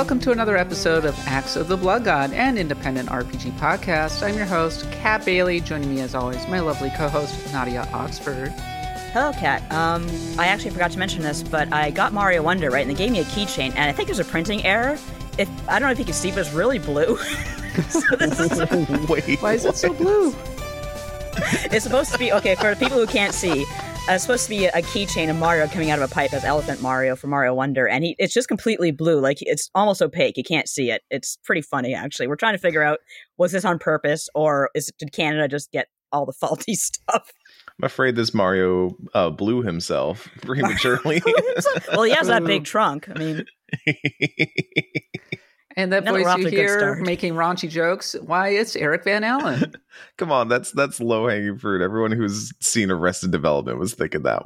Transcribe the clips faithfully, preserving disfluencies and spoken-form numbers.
welcome to another episode of Axe of the Blood God, an independent R P G podcast. I'm your host, Kat Bailey. Joining me as always, my lovely co-host, Nadia Oxford. Hello, Kat. Um, I actually forgot to mention this, but I got Mario Wonder, right, and they gave me a keychain, and I think there's a printing error. If I don't know if you can see, but it's really blue. So this is... Wait, why is it so blue? It's supposed to be, okay, for people who can't see, uh, it's supposed to be a keychain of Mario coming out of a pipe as Elephant Mario for Mario Wonder, and he it's just completely blue, like it's almost opaque. You can't see it. It's pretty funny, actually. We're trying to figure out, was this on purpose, or is did Canada just get all the faulty stuff? I'm afraid this Mario uh, blew himself prematurely. Well, he has that big trunk. I mean... And that voice you hear making raunchy jokes, why, it's Eric Van Allen. Come on, that's that's low-hanging fruit. Everyone who's seen Arrested Development was thinking that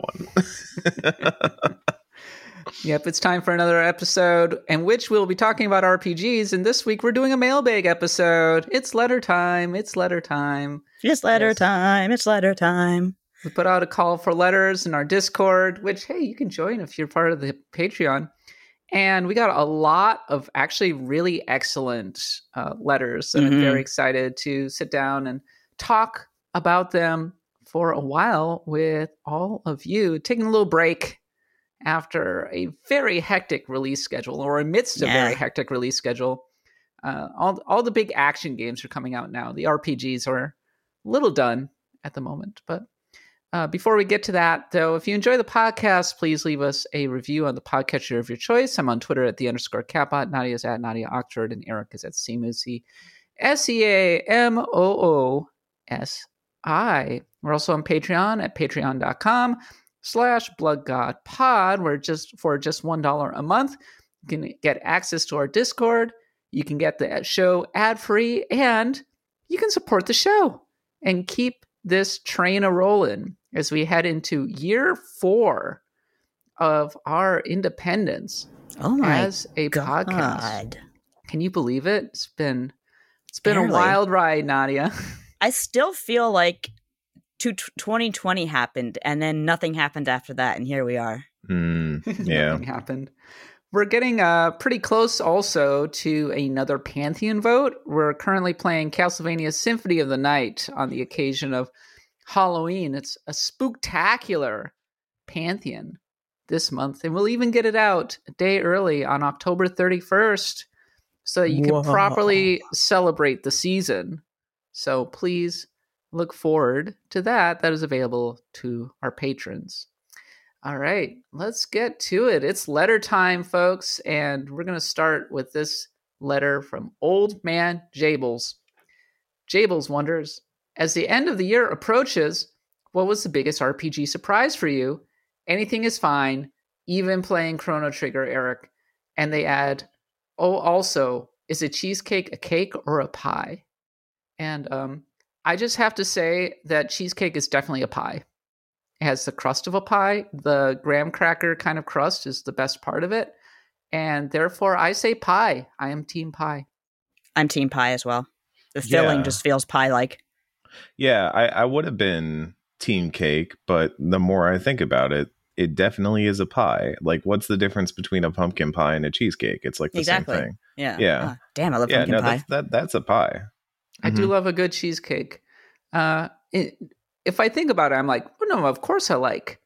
one. Yep, it's time for another episode in which we'll be talking about R P Gs. And this week we're doing a mailbag episode. It's letter time. It's letter time. It's letter yes. time. It's letter time. We put out a call for letters in our Discord, which, hey, you can join if you're part of the Patreon. And we got a lot of actually really excellent uh, letters. And mm-hmm. I'm very excited to sit down and talk about them for a while with all of you. Taking a little break after a very hectic release schedule, or amidst a yeah. very hectic release schedule. Uh, all, all the big action games are coming out now. The R P Gs are a little done at the moment, but Uh, before we get to that, though, if you enjoy the podcast, please leave us a review on the podcatcher of your choice. I'm on Twitter at the underscore Catbot. Nadia's at Nadia Oxford, and Eric is at Seamoosey, S E A M O O S I. We're also on Patreon at patreon.com slash bloodgodpod, where just for just one dollar a month, you can get access to our Discord, you can get the show ad-free, and you can support the show and keep this train a-rolling as we head into year four of our independence oh my as a God. podcast. Can you believe it? It's been it's been Barely. a wild ride, Nadia. I still feel like twenty twenty happened and then nothing happened after that, and here we are. Mm, yeah. Nothing happened. We're getting uh, pretty close also to another Pantheon vote. We're currently playing Castlevania Symphony of the Night on the occasion of Halloween. It's a spooktacular Pantheon this month, and we'll even get it out a day early on October thirty-first so that you can Whoa. properly celebrate the season. So please look forward to that. That is available to our patrons. All right, let's get to it. It's letter time, folks, and we're going to start with this letter from Old Man Jables. Jables wonders, as the end of the year approaches, what was the biggest R P G surprise for you? Anything is fine, even playing Chrono Trigger, Eric. And they add, oh, also, is a cheesecake a cake or a pie? And um, I just have to say that cheesecake is definitely a pie. It has the crust of a pie. The graham cracker kind of crust is the best part of it. And therefore, I say pie. I am team pie. I'm team pie as well. The filling yeah. just feels pie-like. Yeah, I, I would have been team cake, but the more I think about it, it definitely is a pie. Like, what's the difference between a pumpkin pie and a cheesecake? It's like the exactly. same thing. Yeah. Yeah. Oh, damn, I love yeah, pumpkin no, pie. That's, that, that's a pie. I mm-hmm. do love a good cheesecake. Uh, it, if I think about it, I'm like, oh, no, of course I like,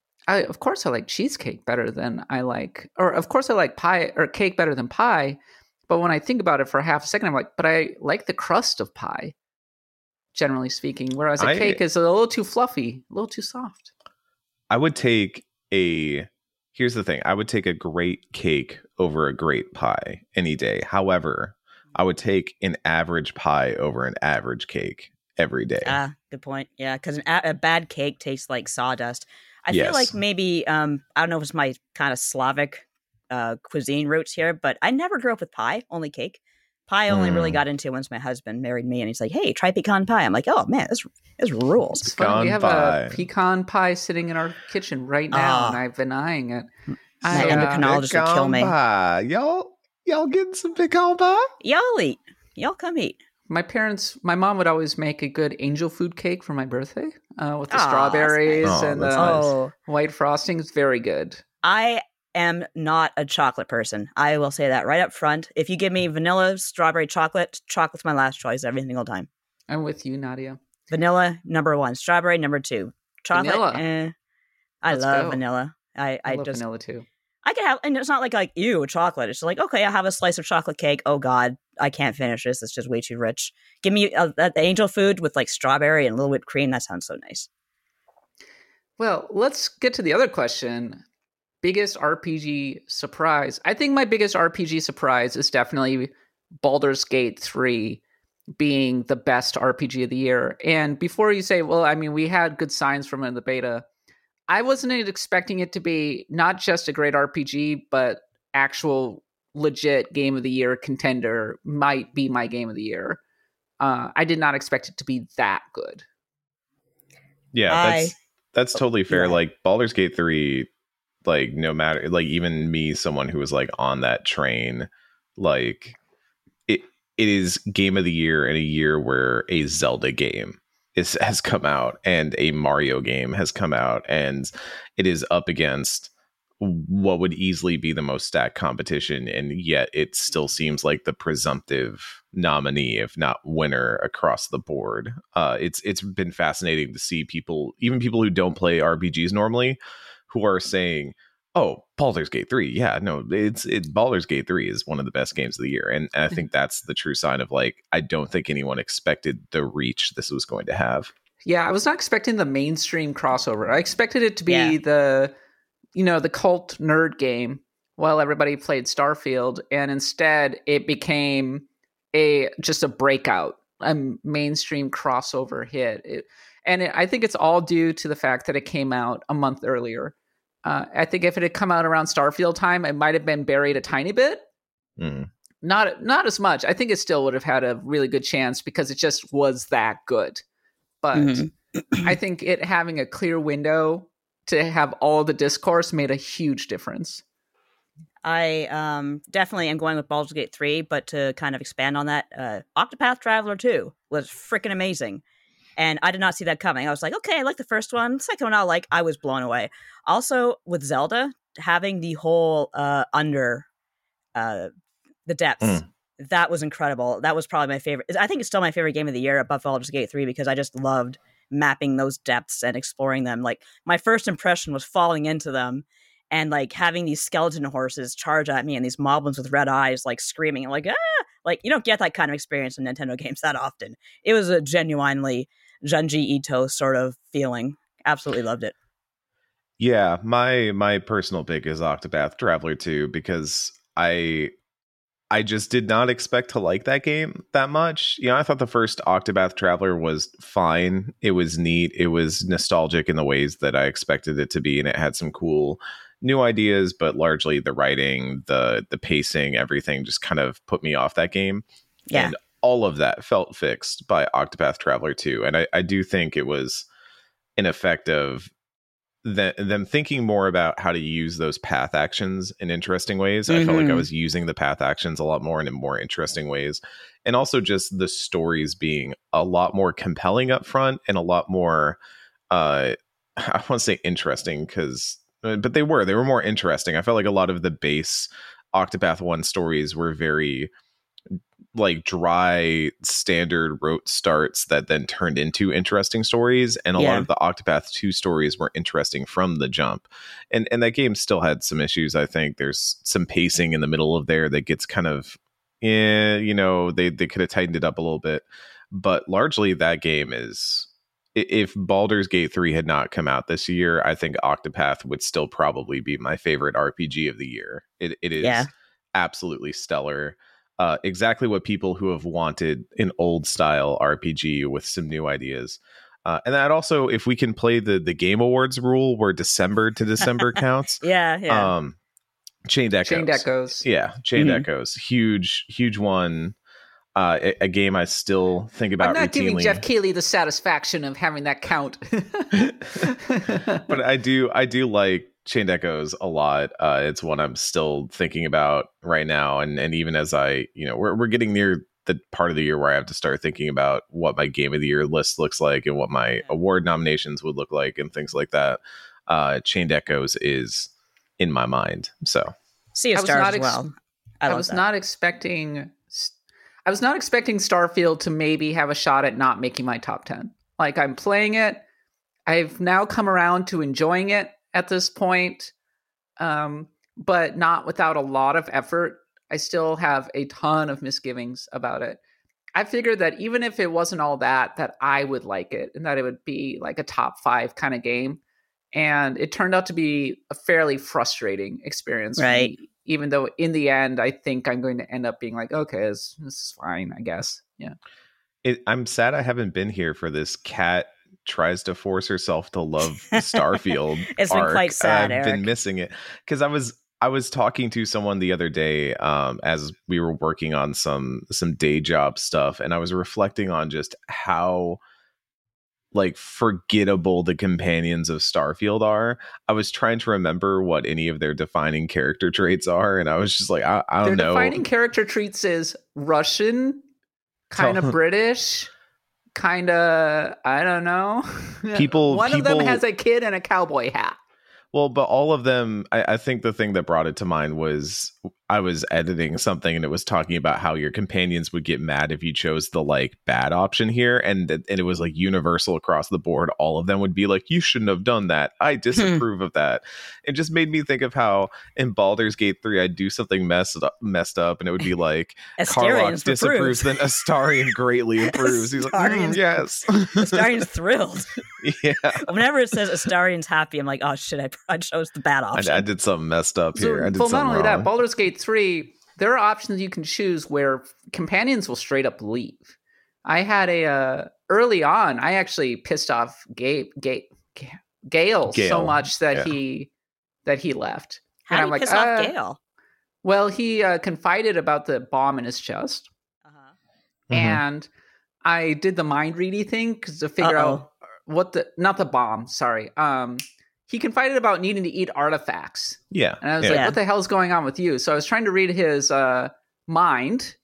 I of course I like cheesecake better than I like, or of course I like pie or cake better than pie. But when I think about it for a half a second, I'm like, but I like the crust of pie, generally speaking, whereas a I, cake is a little too fluffy, a little too soft. I would take a, here's the thing, I would take a great cake over a great pie any day. However, I would take an average pie over an average cake every day. Ah, good point. Yeah, because a-, a bad cake tastes like sawdust. I yes. feel like maybe, um, I don't know if it's my kind of Slavic uh, cuisine roots here, but I never grew up with pie, only cake. Pie only mm. really got into once my husband married me, and he's like, hey, try pecan pie. I'm like, oh, man, this, this rules. It's fun. We have pie. a pecan pie sitting in our kitchen right now, uh, and I've been eyeing it. My I, endocrinologist uh, would kill me. Pie. Y'all, y'all getting some pecan pie? Y'all eat. Y'all come eat. My parents, my mom would always make a good angel food cake for my birthday uh, with the Aw, strawberries nice. and oh, the nice. white frosting. It's very good. I am not a chocolate person. I will say that right up front. If you give me vanilla, strawberry, chocolate, chocolate's my last choice every single time. I'm with you, Nadia. Vanilla, number one. Strawberry, number two. Chocolate, Vanilla. eh. I Let's love go. vanilla. I, I, I love just, vanilla too. I can have, and it's not like, like, ew, chocolate. It's just like, okay, I have a slice of chocolate cake. Oh God, I can't finish this. It's just way too rich. Give me uh, the angel food with like strawberry and a little whipped cream. That sounds so nice. Well, let's get to the other question. Biggest R P G surprise. I think my biggest R P G surprise is definitely Baldur's Gate three being the best R P G of the year. And before you say, well, I mean, we had good signs from it in the beta, I wasn't expecting it to be not just a great R P G, but actual legit game of the year contender. Might be my game of the year. Uh, I did not expect it to be that good. Yeah, I, that's that's totally fair. yeah. Like Baldur's Gate three, like no matter, like even me, someone who was like on that train, like it it is game of the year in a year where a Zelda game is has come out and a Mario game has come out, and it is up against what would easily be the most stacked competition, and yet it still seems like the presumptive nominee, if not winner, across the board. Uh, it's it's been fascinating to see people, even people who don't play R P Gs normally, who are saying, "Oh, Baldur's Gate three, yeah, no, it's it's Baldur's Gate three is one of the best games of the year," and, and I think that's the true sign of like I don't think anyone expected the reach this was going to have. Yeah, I was not expecting the mainstream crossover. I expected it to be Yeah. the, you know, the cult nerd game while everybody played Starfield, and instead it became a just a breakout, a mainstream crossover hit. It, and it, I think it's all due to the fact that it came out a month earlier. Uh, I think if it had come out around Starfield time, it might have been buried a tiny bit. Mm. Not not as much. I think it still would have had a really good chance because it just was that good. But Mm-hmm. I think it having a clear window to have all the discourse made a huge difference. I um, definitely am going with Baldur's Gate three, but to kind of expand on that, uh, Octopath Traveler two was freaking amazing. And I did not see that coming. I was like, okay, I like the first one. The second one I like. I was blown away. Also, with Zelda, having the whole uh, under uh, the depths, Mm. that was incredible. That was probably my favorite. I think it's still my favorite game of the year above Baldur's Gate three because I just loved mapping those depths and exploring them. Like, my first impression was falling into them and like having these skeleton horses charge at me and these moblins with red eyes like screaming like ah, like you don't get that kind of experience in Nintendo games that often. It was a genuinely Junji Ito sort of feeling. Absolutely loved it. Yeah, my my personal pick is Octopath Traveler two because I I just did not expect to like that game that much. You know, I thought the first Octopath Traveler was fine. It was neat. It was nostalgic in the ways that I expected it to be, and it had some cool new ideas, but largely the writing, the the pacing, everything just kind of put me off that game. Yeah. And all of that felt fixed by Octopath Traveler two. And I, I do think it was an effect of the, them thinking more about how to use those path actions in interesting ways. Mm-hmm. I felt like I was using the path actions a lot more and in more interesting ways. And also just the stories being a lot more compelling up front and a lot more, uh, I want to say interesting because, but they were, they were more interesting. I felt like a lot of the base Octopath one stories were very like dry standard rote starts that then turned into interesting stories, and a Yeah. lot of the Octopath two stories were interesting from the jump, and and that game still had some issues. I think there's some pacing in the middle of there that gets kind of eh, you know they, they could have tightened it up a little bit, but largely that game is, if Baldur's Gate three had not come out this year, I think Octopath would still probably be my favorite R P G of the year. It it is Yeah. absolutely stellar. Uh, exactly what people who have wanted an old style R P G with some new ideas. Uh, and that also, if we can play the the Game Awards rule where December to December counts. Yeah, yeah. Um, Chained Echoes. Chained Echoes. Yeah, Chained Mhm. Echoes. Huge, huge one. Uh, a, a game I still think about I'm not routinely. giving Jeff Keighley the satisfaction of having that count. But I do I do like Chained Echoes a lot. Uh, it's one I'm still thinking about right now, and and even as I, you know, we're we're getting near the part of the year where I have to start thinking about what my game of the year list looks like and what my award nominations would look like and things like that. Uh, Chained Echoes is in my mind. So Sea of I was Stars not as ex- well. I, I love was that. not expecting. I was not expecting Starfield to maybe have a shot at not making my top ten. Like, I'm playing it. I've now come around to enjoying it at this point, um, but not without a lot of effort. I still have a ton of misgivings about it. I figured that even if it wasn't all that, that I would like it and that it would be like a top five kind of game. And it turned out to be a fairly frustrating experience for Right. me, even though in the end, I think I'm going to end up being like, okay, this, this is fine, I guess. Yeah. it, I'm sad I haven't been here for this cat tries to force herself to love Starfield. It's been arc. quite sad, I've Eric. been missing it because I was I was talking to someone the other day um, as we were working on some some day job stuff, and I was reflecting on just how like forgettable the companions of Starfield are. I was trying to remember what any of their defining character traits are, and I was just like, I, I don't Their know. defining character traits is Russian, kind of Tell- British, kind of, I don't know. People- One of them people- has a kid and a cowboy hat. Well, but all of them, I, I think the thing that brought it to mind was I was editing something and it was talking about how your companions would get mad if you chose the like bad option here. And, and it was like universal across the board. All of them would be like, you shouldn't have done that. I disapprove of that. It just made me think of how in Baldur's Gate three, I'd do something messed up, messed up and it would be like, Karlach Astarian's disapproves, approved. then Astarian greatly approves. He's like, mm, Astarian's- yes. Astarian's thrilled. Yeah. Whenever it says Astarian's happy, I'm like, oh shit, I, I chose the bad I, option. I did something messed up So, here. I did well, not something only wrong. that, Baldur's Gate three, there are options you can choose where companions will straight up leave. I had a, uh, early on, I actually pissed off Gabe, Gabe, Gale, so Gale, much that yeah. he, that he left. How And do I'm you like, piss uh, off Gale? Well, he uh, confided about the bomb in his chest. Uh-huh. Mhm. And I did the mind ready thing because to figure Uh-oh. out what the not the bomb. Sorry, um, he confided about needing to eat artifacts, Yeah. and I was yeah. like, Yeah. "What the hell is going on with you?" So I was trying to read his uh, mind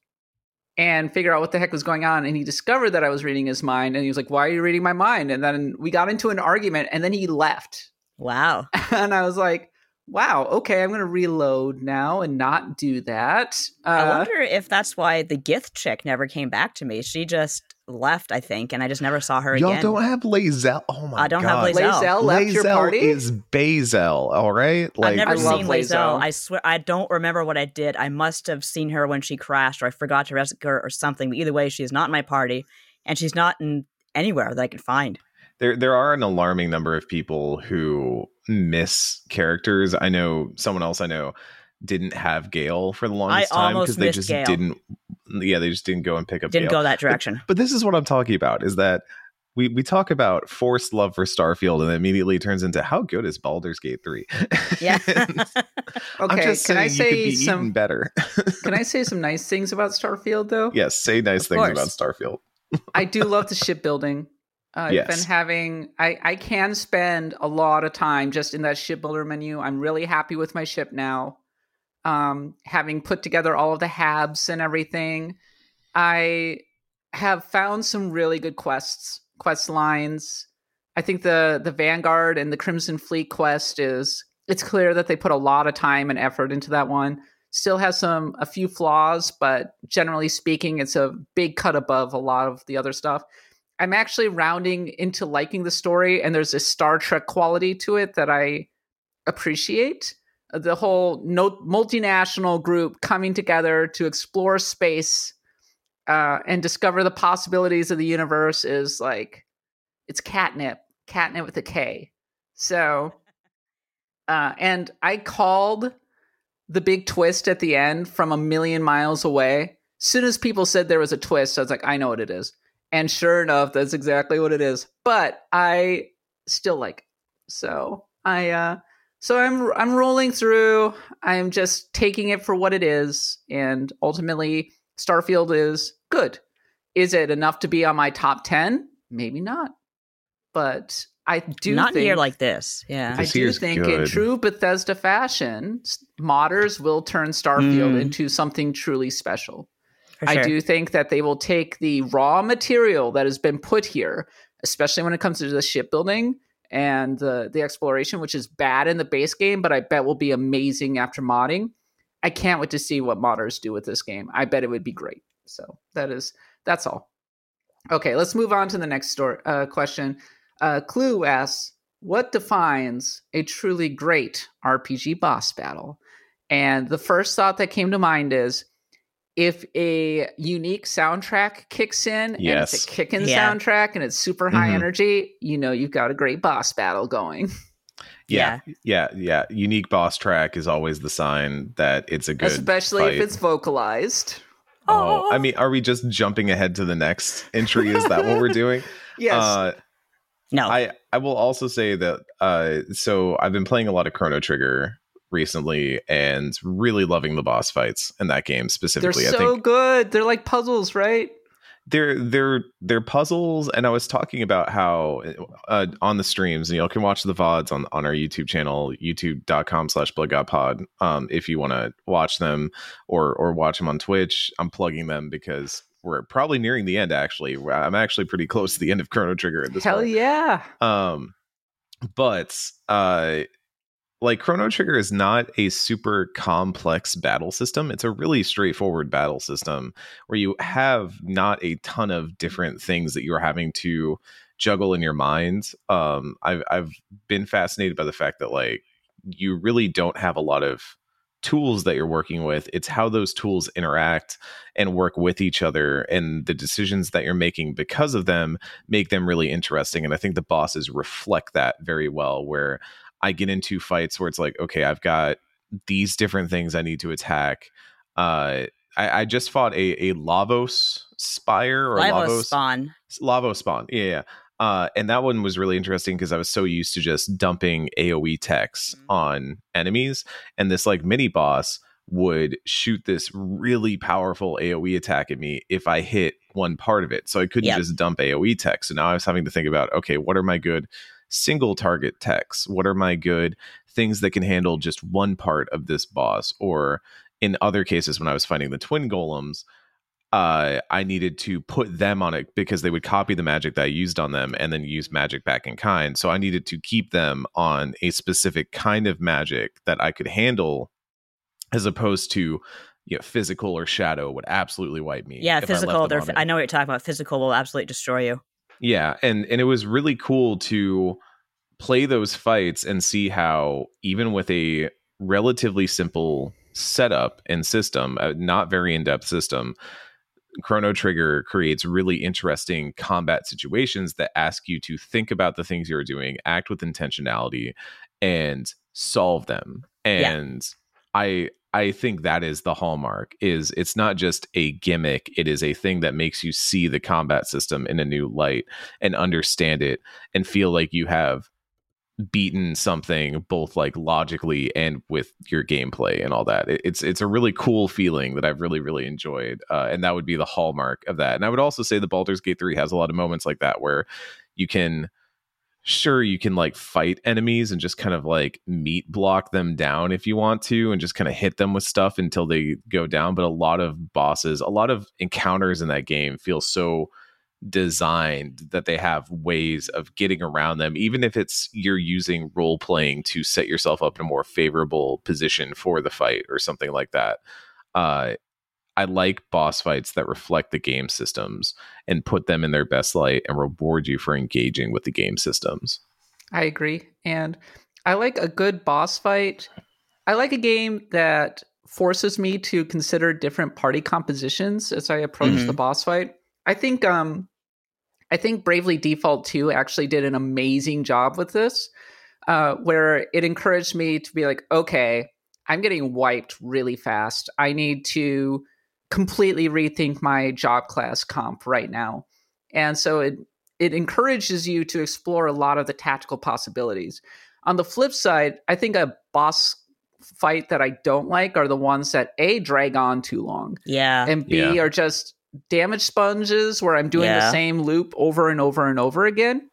and figure out what the heck was going on. And he discovered that I was reading his mind, and he was like, "Why are you reading my mind?" And then we got into an argument, and then he left, Wow. and I was like, "Wow, okay, I'm going to reload now and not do that." Uh, I wonder if that's why the Gith chick never came back to me. She just left, I think, and I just never saw her Y'all again. don't have Lae'zel. Oh my god. I don't have Lae'zel. Lae'zel left your Lae'zel party. is Bazel, all right? I've never I love seen Lae'zel. Lae'zel. I swear, I don't remember what I did. I must have seen her when she crashed, or I forgot to rescue her, or something. But either way, she is not in my party, and she's not in anywhere that I can find. There there are an alarming number of people who miss characters. I know someone else I know didn't have Gale for the longest I time almost because they missed just Gale. didn't yeah, they just didn't go and pick up Didn't Gale. go that direction. But this is what I'm talking about is that we, we talk about forced love for Starfield and it immediately turns into how good is Baldur's Gate three? Yeah. I'm Okay, just can saying I you could say be some? eaten better. Can I say some nice things about Starfield though? Yes, say nice Of things course. about Starfield. I do love the shipbuilding. Uh, I've Yes. been having. I I can spend a lot of time just in that shipbuilder menu. I'm really happy with my ship now. Um, having put together all of the habs and everything, I have found some really good quests, quest lines. I think the the Vanguard and the Crimson Fleet quest is. It's clear that they put a lot of time and effort into that one. Still has some a few flaws, but generally speaking, it's a big cut above a lot of the other stuff. I'm actually rounding into liking the story, and there's a Star Trek quality to it that I appreciate. The whole no- multinational group coming together to explore space uh, and discover the possibilities of the universe is like, it's catnip, catnip with a K. So, uh, and I called the big twist at the end from a million miles away. As soon as people said there was a twist, I was like, I know what it is. And sure enough, that's exactly what it is. But I still like it. So I uh so I'm I'm rolling through. I'm just taking it for what it is. And ultimately, Starfield is good. Is it enough to be on my top ten? Maybe not. But I do Not think near like this. Yeah. I This do year's think in good. true Bethesda fashion, s- modders will turn Starfield Mm. into something truly special. For I sure. do think that they will take the raw material that has been put here, especially when it comes to the shipbuilding, and the the exploration, which is bad in the base game, but I bet will be amazing after modding. I can't wait to see what modders do with this game. I bet it would be great. So that is that's all. Okay, let's move on to the next story, uh, question. Uh, Clue asks, what defines a truly great R P G boss battle? And the first thought that came to mind is, if a unique soundtrack kicks in, yes. and it's a kicking yeah. soundtrack and it's super high mm-hmm. energy, you know you've got a great boss battle going. Yeah, yeah, yeah, yeah. Unique boss track is always the sign that it's a good Especially fight. if it's vocalized. Oh, I mean, are we just jumping ahead to the next entry? Is that what we're doing? Yes. Uh, no. I, I will also say that, uh, so I've been playing a lot of Chrono Trigger recently and really loving the boss fights in that game specifically. They're so I think good. They're like puzzles, right? They're they're they're puzzles, and I was talking about how uh, on the streams, and you can watch the V O Ds on, on our YouTube channel, youtube.com slash bloodgodpod, um, if you want to watch them or or watch them on Twitch. I'm plugging them because we're probably nearing the end, actually. I'm actually pretty close to the end of Chrono Trigger at this Hell point. yeah. Um, but uh, like Chrono Trigger is not a super complex battle system. It's a really straightforward battle system where you have not a ton of different things that you're having to juggle in your mind. Um, I've I've been fascinated by the fact that like you really don't have a lot of tools that you're working with. It's how those tools interact and work with each other, and the decisions that you're making because of them make them really interesting. And I think the bosses reflect that very well, where I get into fights where it's like, okay, I've got these different things I need to attack. Uh, I, I just fought a, a Lavos Spire or Lavos Lavos Spawn. Lavos Spawn. Yeah. yeah. Uh, and that one was really interesting because I was so used to just dumping AoE techs mm-hmm. on enemies. And this like mini boss would shoot this really powerful AoE attack at me if I hit one part of it. So I couldn't yep. just dump AoE tech. So now I was having to think about, okay, what are my good single target techs? What are my good things that can handle just one part of this boss? Or in other cases, when I was fighting the twin golems, uh, I needed to put them on it because they would copy the magic that I used on them and then use magic back in kind. So I needed to keep them on a specific kind of magic that I could handle, as opposed to, you know, physical or shadow would absolutely wipe me. Yeah, physical. They're, I know what you're talking about. Physical will absolutely destroy you. Yeah, and and it was really cool to play those fights and see how even with a relatively simple setup and system, a not very in-depth system, Chrono Trigger creates really interesting combat situations that ask you to think about the things you're doing, act with intentionality, and solve them. And yeah. I I think that is the hallmark, is it's not just a gimmick. It is a thing that makes you see the combat system in a new light and understand it and feel like you have beaten something both like logically and with your gameplay and all that. It, it's it's a really cool feeling that I've really, really enjoyed. Uh, and that would be the hallmark of that. And I would also say the Baldur's Gate three has a lot of moments like that where you can... Sure, you can like fight enemies and just kind of like meat block them down if you want to, and just kind of hit them with stuff until they go down. But a lot of bosses, a lot of encounters in that game feel so designed that they have ways of getting around them, even if it's you're using role playing to set yourself up in a more favorable position for the fight or something like that. Uh, I like boss fights that reflect the game systems and put them in their best light and reward you for engaging with the game systems. I agree. And I like a good boss fight. I like a game that forces me to consider different party compositions as I approach mm-hmm. the boss fight. I think um, I think Bravely Default two actually did an amazing job with this, uh, where it encouraged me to be like, okay, I'm getting wiped really fast. I need to completely rethink my job class comp right now. And so it it encourages you to explore a lot of the tactical possibilities. On the flip side, I think a boss fight that I don't like are the ones that A, drag on too long. Yeah. And B, yeah. are just damage sponges where I'm doing yeah. the same loop over and over and over again.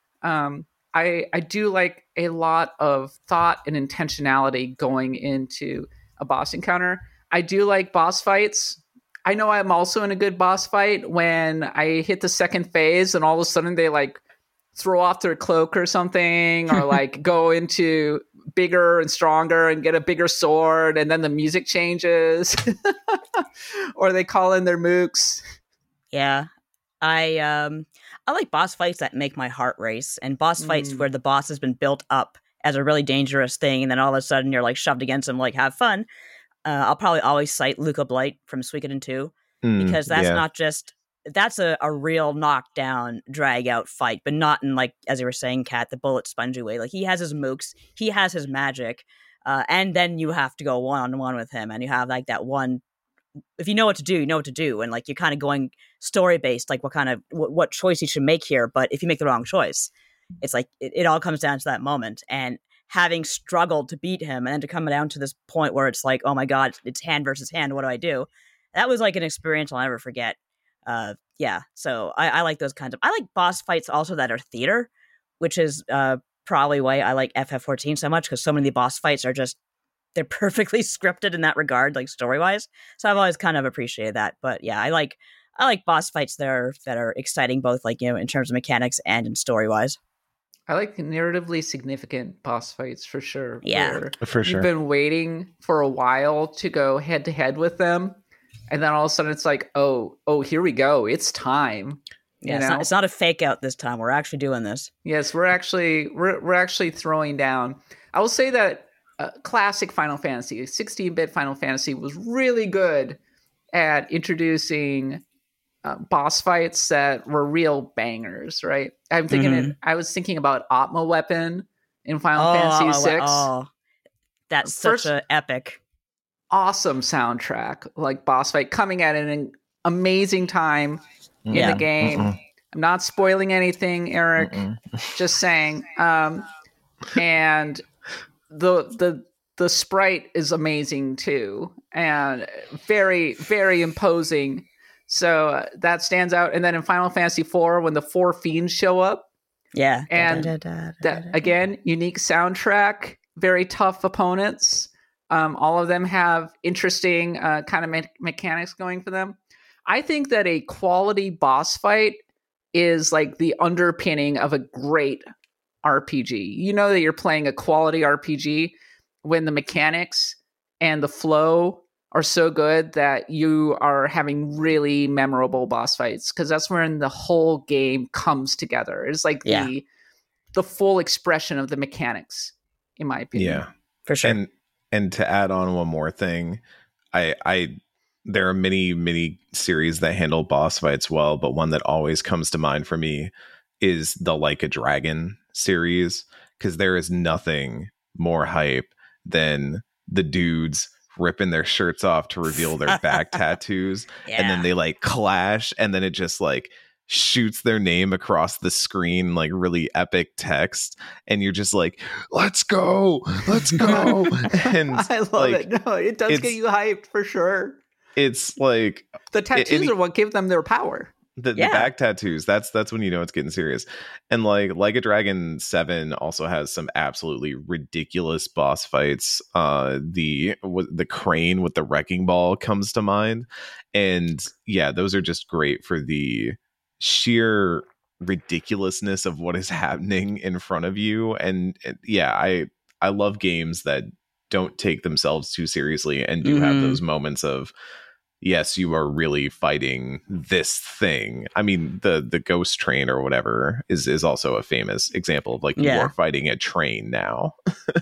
Um, I I do like a lot of thought and intentionality going into a boss encounter. I do like boss fights. I know I'm also in a good boss fight when I hit the second phase and all of a sudden they like throw off their cloak or something, or like go into bigger and stronger and get a bigger sword, and then the music changes, or they call in their mooks. Yeah, I um I like boss fights that make my heart race, and boss fights Mm. where the boss has been built up as a really dangerous thing, and then all of a sudden you're like shoved against him, like have fun. Uh, I'll probably always cite Luca Blight from Suikoden two, Mm, because that's yeah. not just that's a, a real knockdown, drag out fight, but not in like as you were saying, Kat, the bullet spongy way. Like he has his mooks, he has his magic, uh, and then you have to go one on one with him, and you have like that one. If you know what to do, you know what to do, and like you're kind of going story based, like what kind of what, what choice you should make here. But if you make the wrong choice, it's like it, it all comes down to that moment. And having struggled to beat him, and then to come down to this point where it's like, oh my god, it's hand versus hand. What do I do? That was like an experience I'll never forget. Uh, yeah, so I, I like those kinds of. I like boss fights also that are theater, which is uh, probably why I like F F fourteen so much, because so many of the boss fights are just they're perfectly scripted in that regard, like story wise. So I've always kind of appreciated that. But yeah, I like I like boss fights that are that are exciting, both like you know in terms of mechanics and in story wise. I like narratively significant boss fights for sure. Yeah. where For sure. You've been waiting for a while to go head to head with them, and then all of a sudden it's like, oh, oh, here we go. It's time. Yeah, You it's know? not, it's not a fake out this time. We're actually doing this. Yes, we're actually we're we're actually throwing down. I will say that uh, classic Final Fantasy, sixteen-bit Final Fantasy, was really good at introducing uh, boss fights that were real bangers. Right? I'm thinking. Mhm. It, I was thinking about Atma Weapon in Final oh, Fantasy oh, six. oh, that's First- such an epic. Awesome soundtrack, like boss fight coming at an amazing time in Yeah. the game. Mm-mm. I'm not spoiling anything, Eric. Mm-mm. Just saying. Um, and the the the sprite is amazing too, and very very imposing. So uh, that stands out. And then in Final Fantasy four, when the four fiends show up, Yeah. And Da-da-da-da-da-da. that again, unique soundtrack, very tough opponents. Um, all of them have interesting uh, kind of me- mechanics going for them. I think that a quality boss fight is like the underpinning of a great R P G. You know that you're playing a quality R P G when the mechanics and the flow are so good that you are having really memorable boss fights, because that's when the whole game comes together. It's like Yeah. the the full expression of the mechanics, in my opinion. Yeah. For sure. And and to add on one more thing, I I there are many many series that handle boss fights well, but one that always comes to mind for me is the Like a Dragon series, because there is nothing more hype than the dudes ripping their shirts off to reveal their back tattoos, yeah. and then they like clash, and then it just like shoots their name across the screen, like really epic text, and you're just like, let's go, let's go. And I love like, it. No, it does it's- get you hyped for sure. it's like The tattoos it- are what give them their power. the, Yeah. the back tattoos, that's that's when you know it's getting serious. And like like a Dragon seven also has some absolutely ridiculous boss fights. Uh the w- the crane with the wrecking ball comes to mind, and yeah, those are just great for the sheer ridiculousness of what is happening in front of you. And uh, yeah, i i love games that don't take themselves too seriously and do have Mhm. those moments of, yes, you are really fighting this thing. I mean, the the ghost train or whatever is is also a famous example of like, you Yeah. are fighting a train now.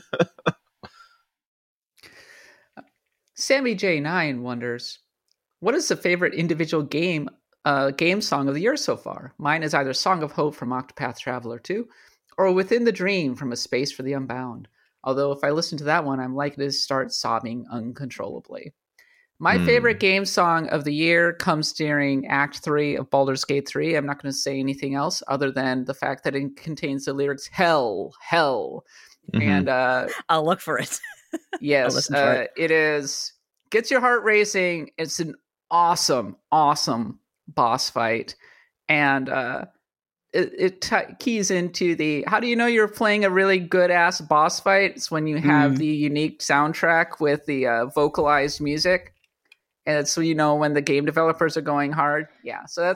Sammy J nine wonders, what is the favorite individual game uh, game song of the year so far? Mine is either Song of Hope from Octopath Traveler two or Within the Dream from A Space for the Unbound. Although if I listen to that one, I'm likely to start sobbing uncontrollably. My Hmm. favorite game song of the year comes during Act three of Baldur's Gate three. I'm not going to say anything else other than the fact that it contains the lyrics, hell, hell. Mhm. And uh, I'll look for it. yes, listen for uh, it is, gets your heart racing. It's an awesome, awesome boss fight. And uh, it, it t- keys into the, how do you know you're playing a really good ass boss fight? It's when you have Mhm. the unique soundtrack with the uh, vocalized music. And it's so you know when the game developers are going hard. Yeah, so that's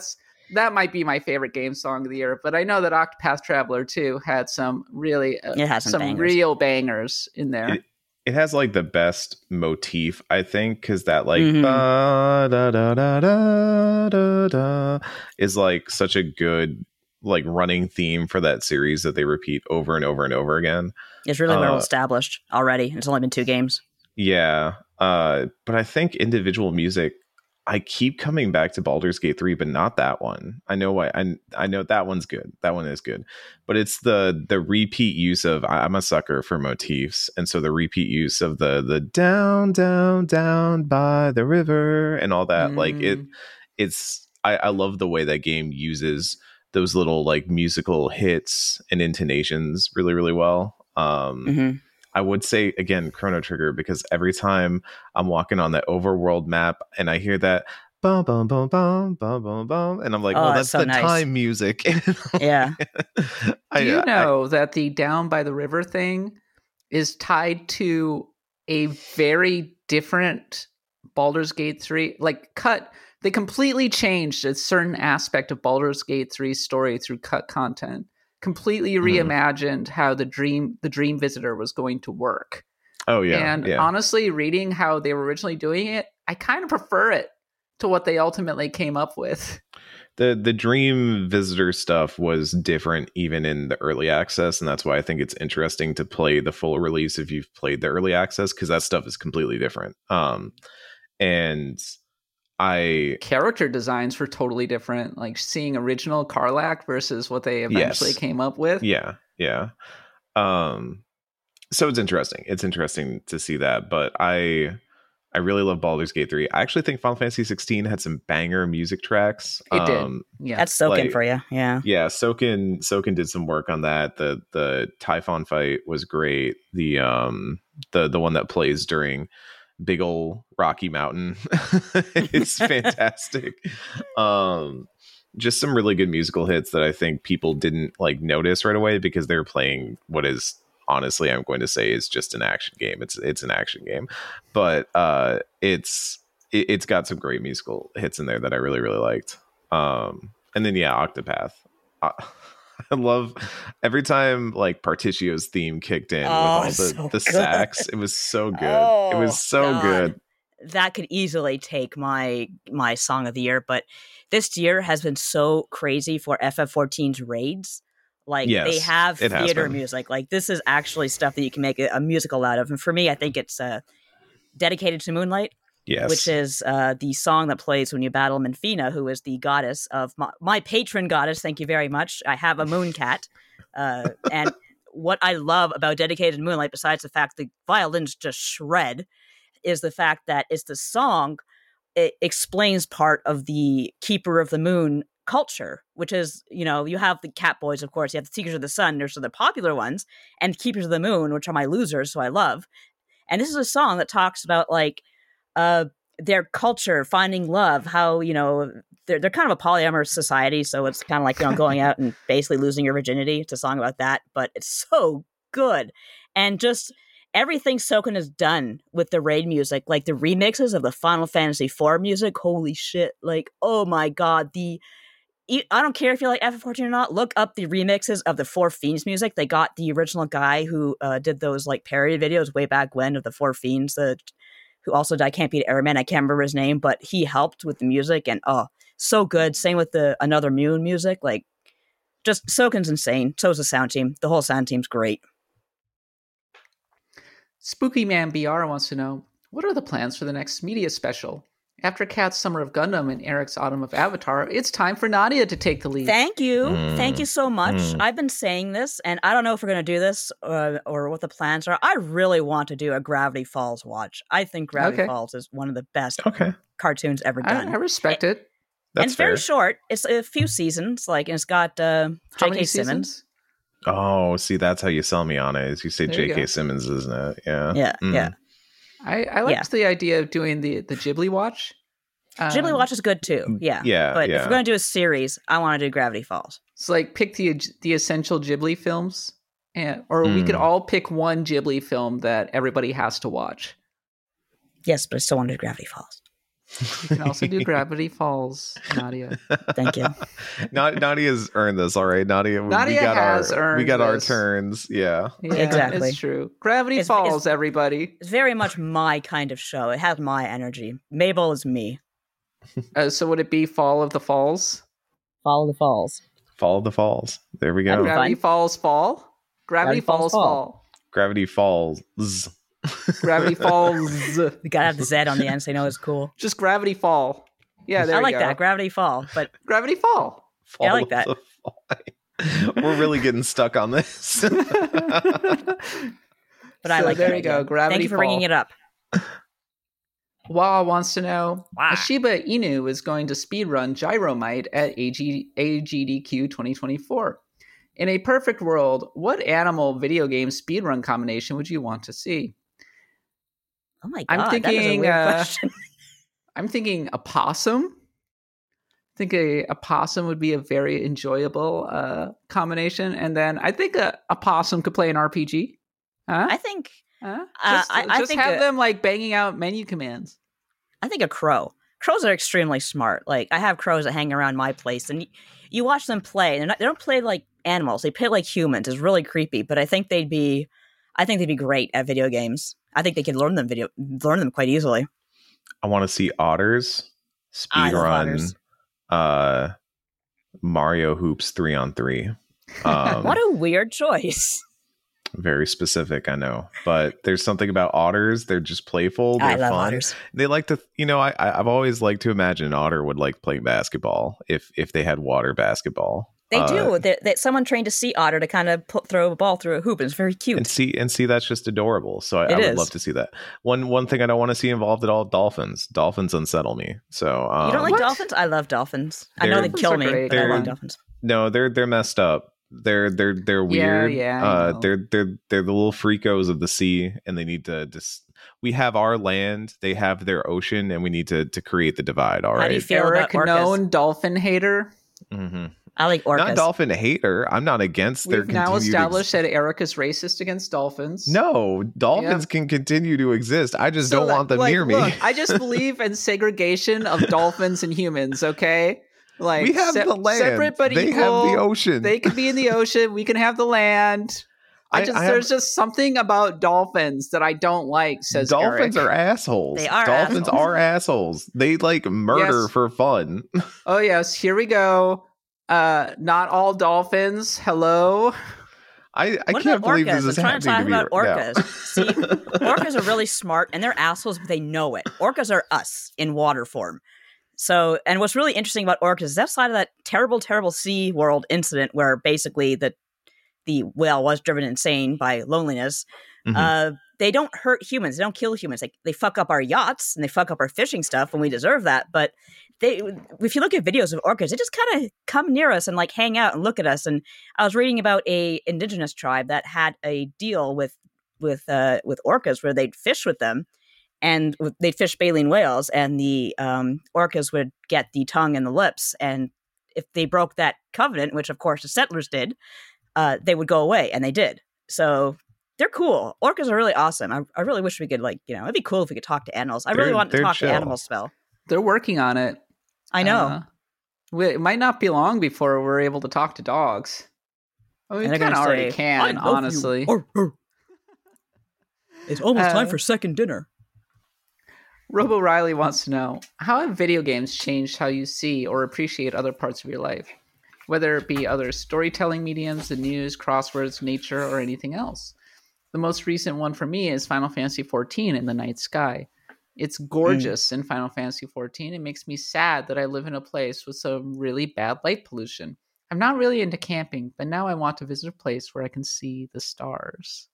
that might be my favorite game song of the year. But I know that Octopath Traveler two had some really uh, It has some some bangers. real bangers in there. It, it has like the best motif, I think, because that like Mhm. ba, da, da, da, da, da, da, is like such a good like running theme for that series that they repeat over and over and over again. It's really well Uh, established already. It's only been two games. Yeah, uh, but I think individual music, I keep coming back to Baldur's Gate three, but not that one. I know why. I I know that one's good. That one is good, but it's the the repeat use of. I, I'm a sucker for motifs, and so the repeat use of the the down down down by the river and all that. Like it, Mm. it's. I, I love the way that game uses those little like musical hits and intonations really really well. Um, hmm I would say again Chrono Trigger, because every time I'm walking on that overworld map and I hear that bum bum bum bum bum bum bum, and I'm like, Oh, well, that's that's so the nice. time music. Yeah. I, Do you I- know that the Down by the River thing is tied to a very different Baldur's Gate three? Like, cut, they completely changed a certain aspect of Baldur's Gate three's story through cut content. Completely Mhm. reimagined how the dream the dream visitor was going to work. oh yeah, and yeah. honestly, reading how they were originally doing it, I kind of prefer it to what they ultimately came up with. the the Dream Visitor stuff was different even in the early access, and that's why I think it's interesting to play the full release if you've played the early access, because that stuff is completely different. Um, and I Character designs were totally different, like seeing original Karlach versus what they eventually Yes. came up with. yeah yeah. Um, so it's interesting. It's interesting to see that, but I I really love Baldur's Gate three. I actually think Final Fantasy sixteen had some banger music tracks. It did. Um, Yeah. That's soaking like- for you. Yeah. Yeah, Soken Soken did some work on that. The the Typhon fight was great. The um the the one that plays during Big Ol' Rocky Mountain is fantastic. Um just some really good musical hits that I think people didn't like notice right away because they're playing what is honestly I'm going to say is just an action game. It's it's an action game. But uh it's it, it's got some great musical hits in there that I really really liked. Um and then yeah, Octopath. Uh, I love every time like Partitio's theme kicked in Oh, with all the, so the good. sax. It was so good. it Oh, was so God. good. That could easily take my my song of the year, but this year has been so crazy for F F fourteen's raids. Like Yes, they have it has theater been. music. Like this is actually stuff that you can make a, a musical out of. And for me, I think it's uh, dedicated to Moonlight, Yes. which is uh, the song that plays when you battle Minfina, who is the goddess of my, my patron goddess. Thank you very much. I have a moon cat. Uh, and what I love about Dedicated to Moonlight, besides the fact the violins just shred, is the fact that it's the song, it explains part of the Keeper of the Moon culture, which is, you know, you have the Cat Boys, of course, you have the Seekers of the Sun, those are the popular ones, and Keepers of the Moon, which are my losers, who I love. And this is a song that talks about, like, uh, their culture, finding love, how, you know, they're, they're kind of a polyamorous society, so it's kind of like, you know, going out and basically losing your virginity. It's a song about that, but it's so good. And just everything Soken has done with the raid music, like the remixes of the Final Fantasy four music, holy shit, like, oh my god, the I don't care if you like F F fourteen or not, look up the remixes of the Four Fiends music. They got the original guy who uh, did those like parody videos way back when of the Four Fiends, the, who also died, Can't Beat Airman, I can't remember his name, but he helped with the music, and oh, so good. Same with the Another Moon music, like, just Soken's insane. So is the sound team. The whole sound team's great. Spooky Man B R wants to know, what are the plans for the next media special? After Kat's Summer of Gundam and Eric's Autumn of Avatar, it's time for Nadia to take the lead. Thank you. Mm. Thank you so much. Mm. I've been saying this, and I don't know if we're going to do this uh, or what the plans are. I really want to do a Gravity Falls watch. I think Gravity Okay. Falls is one of the best Okay. cartoons ever I, done. I respect it. and That's it's very fair. short. It's a few seasons, like, and it's got uh, How J K. many Simmons. seasons? Oh, see, that's how you sell me on it. Is you say There you J K. go. Simmons, isn't it? Yeah. Yeah, Mm. yeah. I, I liked the idea of doing the, the Ghibli watch. Ghibli Um, Watch is good too. Yeah, yeah, But if yeah. we're going to do a series, I want to do Gravity Falls. It's like pick the the essential Ghibli films, and or we could Mm. all pick one Ghibli film that everybody has to watch. Yes, but I still want to do Gravity Falls. You can also do Gravity Falls, Nadia. Thank you. Nad- Nadia's earned this, all right. Nadia, we, Nadia we got has our earned we got our this. turns. Yeah. Yeah, Exactly. It's true. Gravity It's- Falls, it's- everybody. It's very much my kind of show. It has my energy. Mabel is me. Uh, so would it be Fall of the Falls? Follow the falls. Follow the falls. There we That'd go. be Gravity fun. Falls Fall? Gravity, Gravity Falls Falls Fall. Fall. Gravity Falls. Gravity Falls. We gotta have the Z on the end so you know it's cool. Just Gravity Fall. Yeah, there I you like go. that. Gravity Fall. But Gravity Fall. Yeah, I like Follow that. the fall. We're really getting stuck on this. but I So like there that you go, idea. Gravity Thank you for Fall. bringing it up. Wah wants to know, Wah. a Shiba Inu is going to speedrun Gyromite at A G- A G D Q twenty twenty-four. In a perfect world, what animal video game speedrun combination would you want to see? Oh my god, I'm that is a thinking, weird uh, question. I'm thinking a possum. I think a, a possum would be a very enjoyable uh, combination. And then I think a, a possum could play an R P G. Huh? I think Huh? uh, Just, I- I just think have a- them like banging out menu commands. I think a crow. Crows are extremely smart. Like I have crows that hang around my place, and y- you watch them play. They're not, they don't play like animals. They play like humans. It's really creepy. But I think they'd be, I think they'd be great at video games. I think they could learn them video, learn them quite easily. I want to see otters I love speedrun otters. uh, Mario Hoops three on three. Um, What a weird choice. very specific, I know, but there's something about otters. They're just playful. They're I love fun. otters. They like to, you know, I I- I've always liked to imagine an otter would like playing basketball if if they had water basketball. They Uh, do. That they, someone trained a sea otter to kind of put, throw a ball through a hoop. And it's very cute. and see and see that's just adorable. So I, It I would is. love to see that. One one thing I don't want to see involved at all: dolphins. Dolphins unsettle me. So um, you don't like What? dolphins? I love dolphins. I know They're- they'd kill me, Dolphins are but I great. love They're- dolphins. no, they're they're messed up. They're they're they're Yeah, weird. yeah, I uh, know. they're they're they're the little freakos of the sea, and they need to just. We have our land, they have their ocean, and we need to to create the divide. All How do you right. feel Eric, about orcas? known dolphin hater. Mm-hmm. I like orcas. Not dolphin hater. I'm not against their We've now continued established ex- that Eric is racist against dolphins. No, dolphins Yeah. can continue to exist. I just So don't that- want them like, near me. Look, I just believe in segregation of dolphins and humans. Okay, like we have se- the land. separate but they equal. have the ocean. They can be in the ocean. We can have the land. I I- just I have- there's just something about dolphins that I don't like. Says Dolphins Eric. are assholes. They are Dolphins assholes. are assholes. They like murder Yes. for fun. Oh yes, here we go. Uh, not all dolphins. Hello. I, I What can't about believe orcas? this is I'm trying to happening talk to me about right now. orcas. See, orcas are really smart and they're assholes, but they know it. Orcas are us in water form. So, and what's really interesting about orcas is outside of that terrible, terrible Sea World incident where basically the the whale was driven insane by loneliness. Mhm. Uh, they don't hurt humans. They don't kill humans. Like they fuck up our yachts and they fuck up our fishing stuff, and we deserve that. But they, if you look at videos of orcas, they just kind of come near us and like hang out and look at us. And I was reading about a indigenous tribe that had a deal with with uh, with orcas where they'd fish with them, and w- they'd fish baleen whales, and the um, orcas would get the tongue and the lips, and if they broke that covenant, which of course the settlers did, uh, they would go away, and they did. So they're cool. Orcas are really awesome. I, I really wish we could, like, you know, it'd be cool if we could talk to animals. I really They're- want to they're talk chill. to animals spell. They're working on it. I know. Uh, we, it might not be long before we're able to talk to dogs. I mean, we And they're kind of gonna already say, can, "I love you." honestly. Arr, arr. It's almost Uh, time for second dinner. Robo Riley wants to know, how have video games changed how you see or appreciate other parts of your life? Whether it be other storytelling mediums, the news, crosswords, nature, or anything else. The most recent one for me is Final Fantasy fourteen in the night sky. It's gorgeous in Final Fantasy fourteen. It makes me sad that I live in a place with some really bad light pollution. I'm not really into camping, but now I want to visit a place where I can see the stars.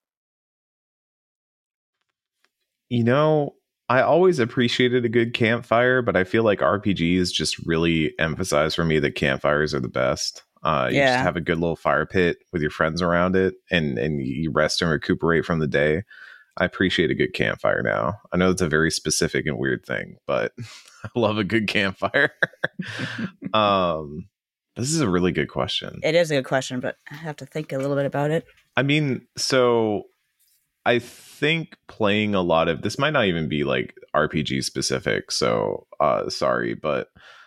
You know, I always appreciated a good campfire, but I feel like R P Gs just really emphasize for me that campfires are the best. Uh, you Yeah. just have a good little fire pit with your friends around it, and and you rest and recuperate from the day. I appreciate a good campfire now. I know it's a very specific and weird thing, but I love a good campfire. um, this is a really good question. It is a good question, but I have to think a little bit about it. I mean, so I think playing a lot of this might not even be like R P G specific, so uh sorry, but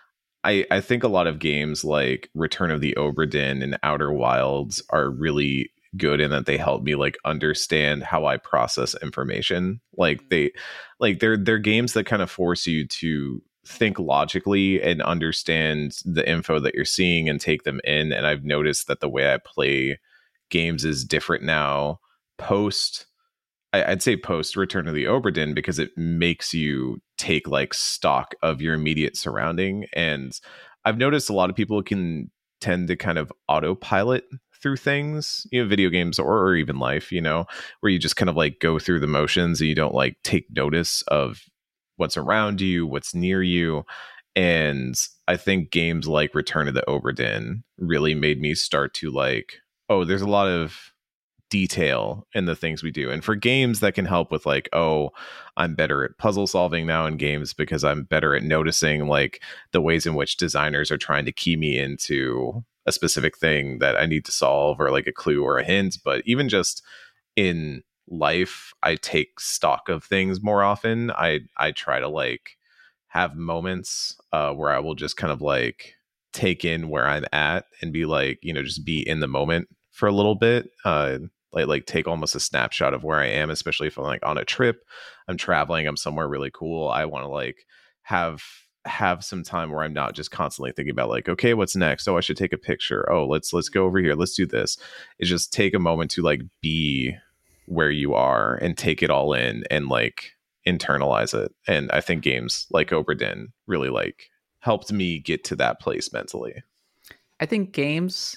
I I think a lot of games like Return of the Obra Dinn and Outer Wilds are really good in that they help me like understand how I process information. Like they like they're they're games that kind of force you to think logically and understand the info that you're seeing and take them in. And I've noticed that the way I play games is different now post I, I'd say post Return of the Obra Dinn, because it makes you take like stock of your immediate surrounding. And I've noticed a lot of people can tend to kind of autopilot through things, you know, video games or, or even life, you know, where you just kind of like go through the motions and you don't like take notice of what's around you, what's near you. And I think games like Return of the Obra Dinn really made me start to like, oh, there's a lot of detail in the things we do. And for games that can help with like, oh, I'm better at puzzle solving now in games because I'm better at noticing like the ways in which designers are trying to key me into a specific thing that I need to solve, or like a clue or a hint. But even just in life, I take stock of things more often. I I try to like have moments uh, where I will just kind of like take in where I'm at and be like, you know, just be in the moment for a little bit. Uh, like like take almost a snapshot of where I am, especially if I'm like on a trip, I'm traveling, I'm somewhere really cool. I want to like have have some time where I'm not just constantly thinking about like, okay, what's next? Oh, I should take a picture. Oh, let's let's go over here. Let's do this. It's just take a moment to like be where you are and take it all in and like internalize it. And I think games like Obra Dinn really like helped me get to that place mentally. I think games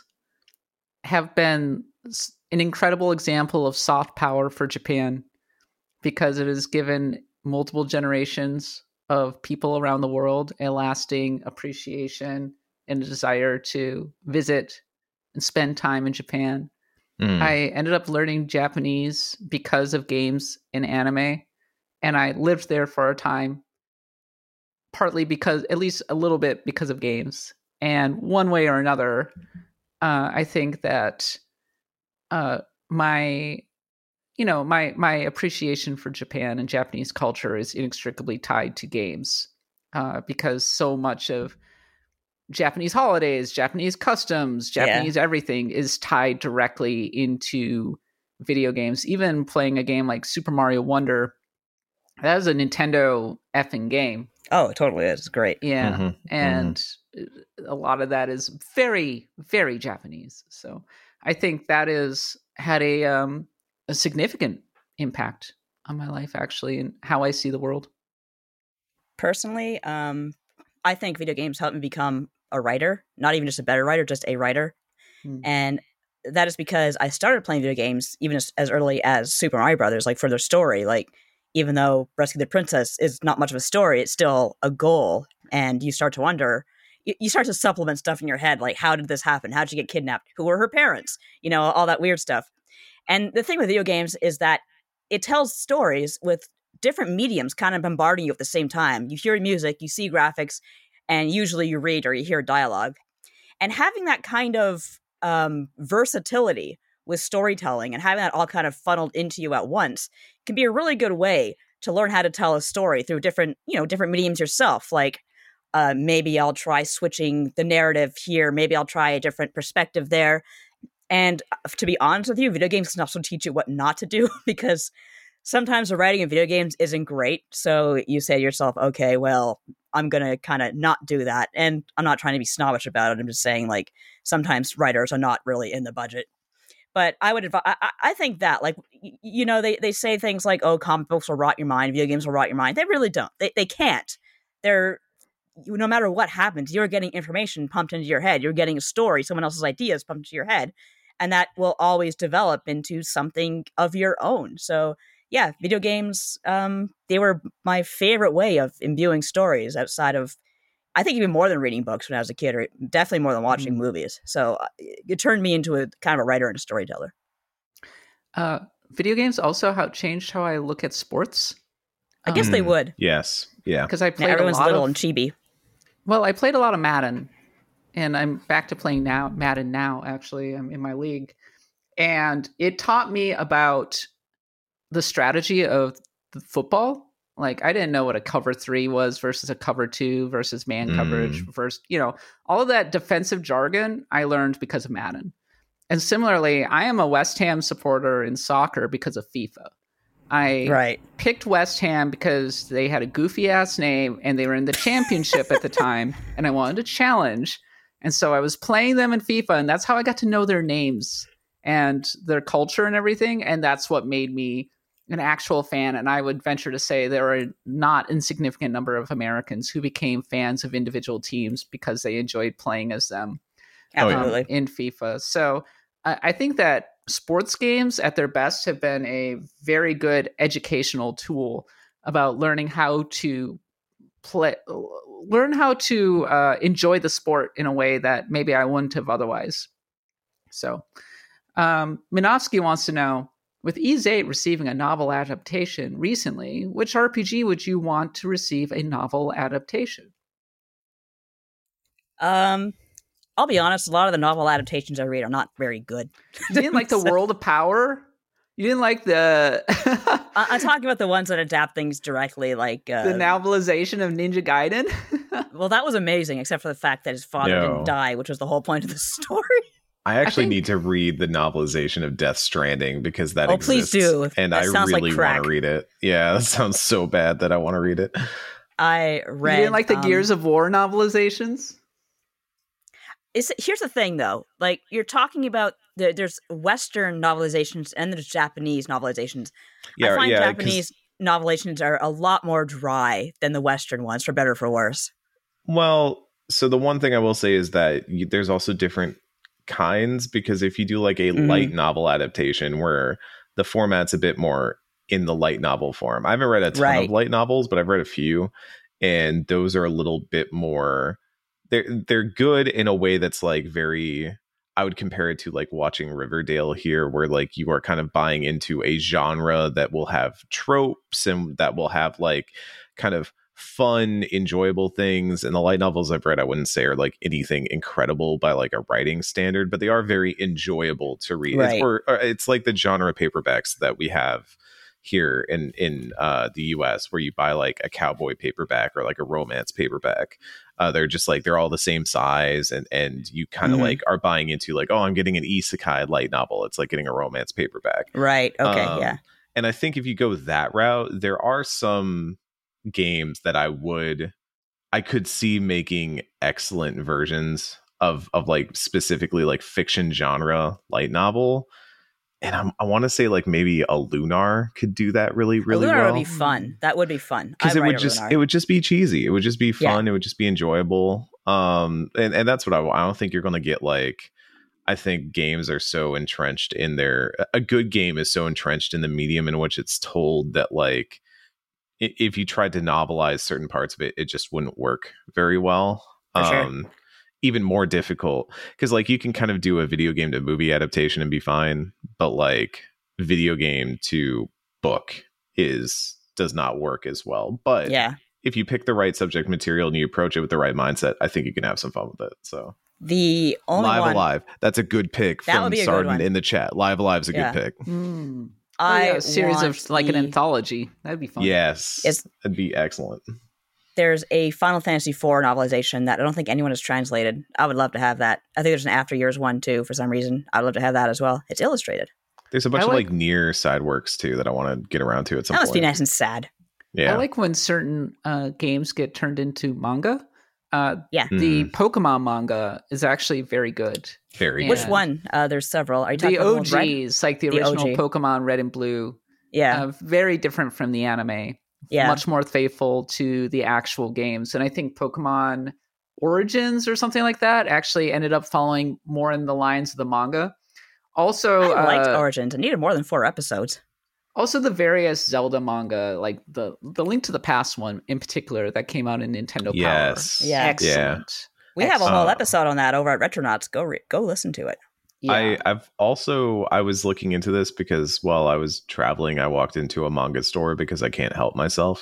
have been an incredible example of soft power for Japan, because it has given multiple generations of people around the world a lasting appreciation and a desire to visit and spend time in Japan. Mm. I ended up learning Japanese because of games and anime, and I lived there for a time, partly because, at least a little bit because of games. And one way or another, uh, I think that uh, my you know, my my appreciation for Japan and Japanese culture is inextricably tied to games, uh, because so much of Japanese holidays, Japanese customs, Japanese yeah. everything is tied directly into video games. Even playing a game like Super Mario Wonder, that is a Nintendo effing game. Oh, it totally is. It's great. Yeah, mm-hmm. and mm-hmm. a lot of that is very, very Japanese. So I think that is had a um, a significant impact on my life, actually, and how I see the world. Personally, um, I think video games helped me become a writer, not even just a better writer, just a writer. Hmm. And that is because I started playing video games even as, as early as Super Mario Brothers, like for their story. Like, even though Rescue the Princess is not much of a story, it's still a goal. And you start to wonder, you, you start to supplement stuff in your head, like, how did this happen? How did she get kidnapped? Who were her parents? You know, all that weird stuff. And the thing with video games is that it tells stories with different mediums kind of bombarding you at the same time. You hear music, you see graphics, and usually you read or you hear dialogue. And having that kind of um, versatility with storytelling and having that all kind of funneled into you at once can be a really good way to learn how to tell a story through different, you know, different mediums yourself. Like uh, maybe I'll try switching the narrative here. Maybe I'll try a different perspective there. And to be honest with you, video games can also teach you what not to do, because sometimes the writing in video games isn't great. So you say to yourself, okay, well, I'm going to kind of not do that. And I'm not trying to be snobbish about it. I'm just saying, like, sometimes writers are not really in the budget. But I would advise, I, I think that, like, you know, they, they say things like, oh, comic books will rot your mind, video games will rot your mind. They really don't. They they can't. They're, no matter what happens, you're getting information pumped into your head. You're getting a story, someone else's ideas pumped into your head. And that will always develop into something of your own. So, yeah, video games, um, they were my favorite way of imbuing stories outside of, I think, even more than reading books when I was a kid, or definitely more than watching mm. movies. So uh, it turned me into a kind of a writer and a storyteller. Uh, video games also how changed how I look at sports. I guess um, they would. Yes. Yeah. Because I played now everyone's a lot little of, and chibi. Well, I played a lot of Madden. And I'm back to playing now Madden now, actually. I'm in my league. And it taught me about the strategy of the football. Like, I didn't know what a cover three was versus a cover two versus man mm. coverage versus, you know, all of that defensive jargon I learned because of Madden. And similarly, I am a West Ham supporter in soccer because of FIFA. I right. picked West Ham because they had a goofy ass name and they were in the championship at the time, and I wanted to challenge. And so I was playing them in FIFA, and that's how I got to know their names and their culture and everything. And that's what made me an actual fan. And I would venture to say there are a not insignificant number of Americans who became fans of individual teams because they enjoyed playing as them um, in FIFA. So uh, I think that sports games at their best have been a very good educational tool about learning how to play, learn how to uh, enjoy the sport in a way that maybe I wouldn't have otherwise. So um, Minovsky wants to know, with Ys eight receiving a novel adaptation recently, which R P G would you want to receive a novel adaptation? Um, I'll be honest, a lot of the novel adaptations I read are not very good. You didn't like the World of Power? You didn't like the... I- I'm talking about the ones that adapt things directly, like... Uh, the novelization of Ninja Gaiden? Well, that was amazing, except for the fact that his father no. didn't die, which was the whole point of the story. I actually I think, need to read the novelization of Death Stranding because that oh, exists. Please do. And that I really like want to read it. Yeah, that sounds so bad that I want to read it. I read... You didn't like the um, Gears of War novelizations? It's, here's the thing, though. Like, you're talking about... The, there's Western novelizations and there's Japanese novelizations. Yeah, I find yeah, Japanese novelizations are a lot more dry than the Western ones, for better or for worse. Well, so the one thing I will say is that you, there's also different kinds, because if you do like a mm-hmm. light novel adaptation where the format's a bit more in the light novel form. I haven't read a ton right. of light novels, but I've read a few, and those are a little bit more they're they're good in a way that's like very, I would compare it to like watching Riverdale here, where like you are kind of buying into a genre that will have tropes and that will have like kind of fun, enjoyable things. And the light novels I've read, I wouldn't say are like anything incredible by like a writing standard, but they are very enjoyable to read. Right. It's, or, or it's like the genre paperbacks that we have here in in uh, the U S, where you buy like a cowboy paperback or like a romance paperback. Uh, they're just like, they're all the same size, and and you kind of mm-hmm. like are buying into like, oh, I'm getting an isekai light novel. It's like getting a romance paperback. Right. Okay. Um, yeah. And I think if you go that route, there are some games that I would, I could see making excellent versions of of like specifically like fiction genre light novel. And I'm, I want to say like maybe a Lunar could do that really, really a Lunar well. would be fun. That would be fun. Because it would just, Lunar. it would just be cheesy. It would just be fun. Yeah. It would just be enjoyable. Um, and, and that's what I want. I don't think you're going to get like, I think games are so entrenched in their, a good game is so entrenched in the medium in which it's told that like, if you tried to novelize certain parts of it, it just wouldn't work very well. For um, sure. Even more difficult, because like you can kind of do a video game to movie adaptation and be fine, but like video game to book is does not work as well. But yeah, if you pick the right subject material and you approach it with the right mindset, I think you can have some fun with it. So the only Live one, Alive, that's a good pick that from Sarden in the chat. Live Alive is a yeah. good pick. Mm. I oh, yeah, a series of like the, an anthology. That'd be fun. Yes, it's, that'd be excellent. There's a Final Fantasy four novelization that I don't think anyone has translated. I would love to have that. I think there's an After Years one too for some reason. I'd love to have that as well. It's illustrated. There's a bunch I of like, like near side works too that I want to get around to at some that point. That must be nice and sad. Yeah, I like when certain uh, games get turned into manga. Uh, yeah, the mm. Pokemon manga is actually very good. Very. And Which one? Uh, there's several. Are you talking the about O Gs, like the, the original O G. Pokemon Red and Blue? Yeah, uh, very different from the anime. Yeah, much more faithful to the actual games. And I think Pokemon Origins or something like that actually ended up following more in the lines of the manga. Also, I liked uh, Origins. It needed more than four episodes. Also, the various Zelda manga, like the the Link to the Past one in particular, that came out in Nintendo yes. Power. Yeah, excellent. Yeah. We have a whole uh, episode on that over at Retronauts. Go re- go listen to it. Yeah. I, I've also, I was looking into this because while I was traveling, I walked into a manga store because I can't help myself.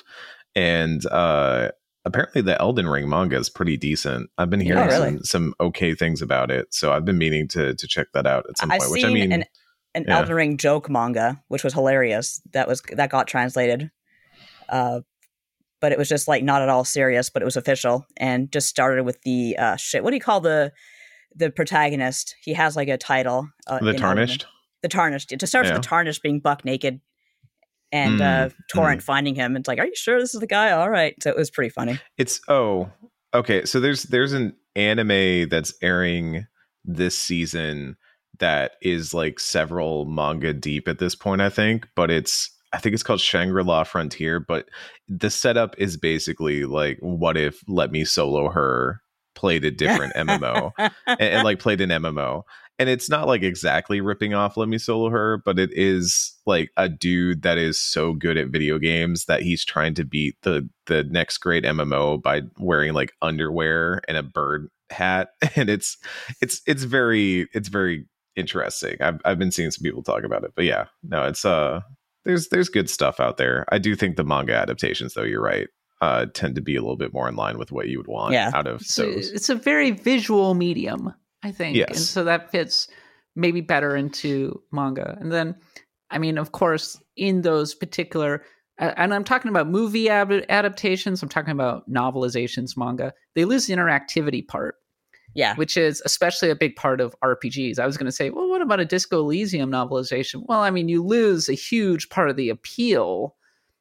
And uh, apparently the Elden Ring manga is pretty decent. I've been hearing oh, really? some, some okay things about it. So I've been meaning to to check that out at some I've point, seen which I mean... An, an Yeah. Elden Ring joke manga, which was hilarious. That was that got translated, uh, but it was just like not at all serious, but it was official, and just started with the uh, shit. What do you call the the protagonist? He has like a title. Uh, The in Tarnished. Elden Ring. The Tarnished. It just starts Yeah. with the Tarnished being buck naked, and Mm, uh, Torrent finding him. It's like, are you sure this is the guy? All right. So it was pretty funny. It's oh okay. So there's there's an anime that's airing this season that is like several manga deep at this point, I think, but it's I think it's called Shangri-La Frontier, but the setup is basically like, what if Let Me Solo Her played a different M M O and, and like played an M M O. And it's not like exactly ripping off Let Me Solo Her, but it is like a dude that is so good at video games that he's trying to beat the the next great M M O by wearing like underwear and a bird hat. And it's it's it's very it's very interesting. I've I've been seeing some people talk about it, but yeah, no, it's uh there's there's good stuff out there. I do think the manga adaptations, though, you're right, uh tend to be a little bit more in line with what you would want Yeah. out of So those. it's a very visual medium, I think. Yes. And so that fits maybe better into manga. And then, I mean, of course, in those particular, uh, and I'm talking about movie ab- adaptations, I'm talking about novelizations, manga, they lose the interactivity part, Yeah. which is especially a big part of R P Gs. I was going to say, well, what about a Disco Elysium novelization? Well, I mean, you lose a huge part of the appeal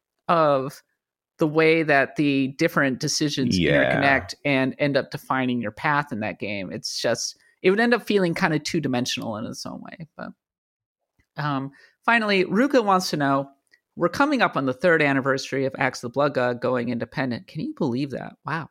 of the way that the different decisions Yeah. interconnect and end up defining your path in that game. It's just, it would end up feeling kind of two dimensional in its own way. But um, finally, Ruka wants to know, we're coming up on the third anniversary of Axe the Blood God going independent. Can you believe that? Wow.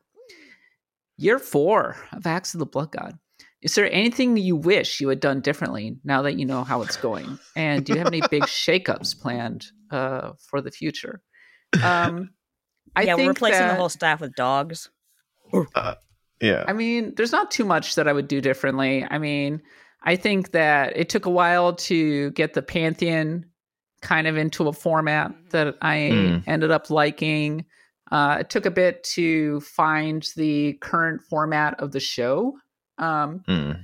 Year four of Axe of the Blood God. Is there anything you wish you had done differently now that you know how it's going? And do you have any big shakeups planned uh, for the future? Um, I yeah, think we're replacing that, the whole staff with dogs. Uh, yeah. I mean, there's not too much that I would do differently. I mean, I think that it took a while to get the Pantheon kind of into a format that I Mm. ended up liking. Uh, it took a bit to find the current format of the show. Um, Mm.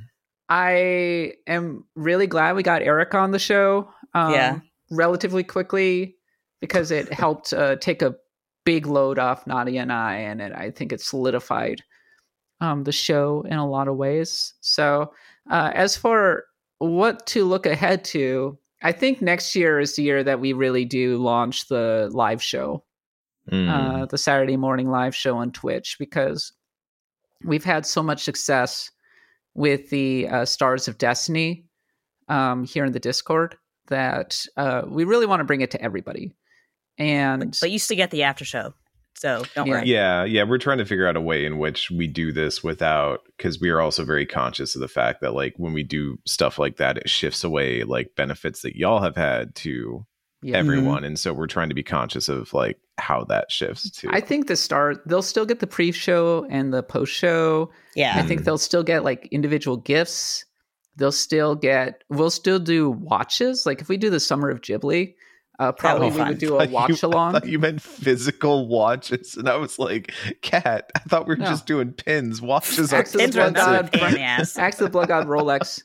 I am really glad we got Eric on the show um, Yeah. relatively quickly because it helped uh, take a big load off Nadia and I, and it, I think it solidified um, the show in a lot of ways. So uh, as for what to look ahead to, I think next year is the year that we really do launch the live show, Mm. uh, the Saturday morning live show on Twitch, because we've had so much success with the uh, Stars of Destiny um, here in the Discord that uh, we really want to bring it to everybody. And But you used to get the after show, so don't Yeah. worry. Yeah, yeah, we're trying to figure out a way in which we do this without, because we are also very conscious of the fact that like when we do stuff like that, it shifts away like benefits that y'all have had to yeah. everyone, and so we're trying to be conscious of like how that shifts too. I think the star they'll still get the pre-show and the post-show. Yeah. I think they'll still get like individual gifts. They'll still get. We'll still do watches. Like if we do the Summer of Ghibli, uh, probably be we fun. would do I a thought watch you, I along. thought you meant physical watches, and I was like, "Cat, I thought we were No. just doing pins. Watches are Axe of the Pins are Blood another God, pain in the ass. Axe of the Blood God Rolex.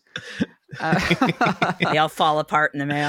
Uh, They all fall apart in the mail.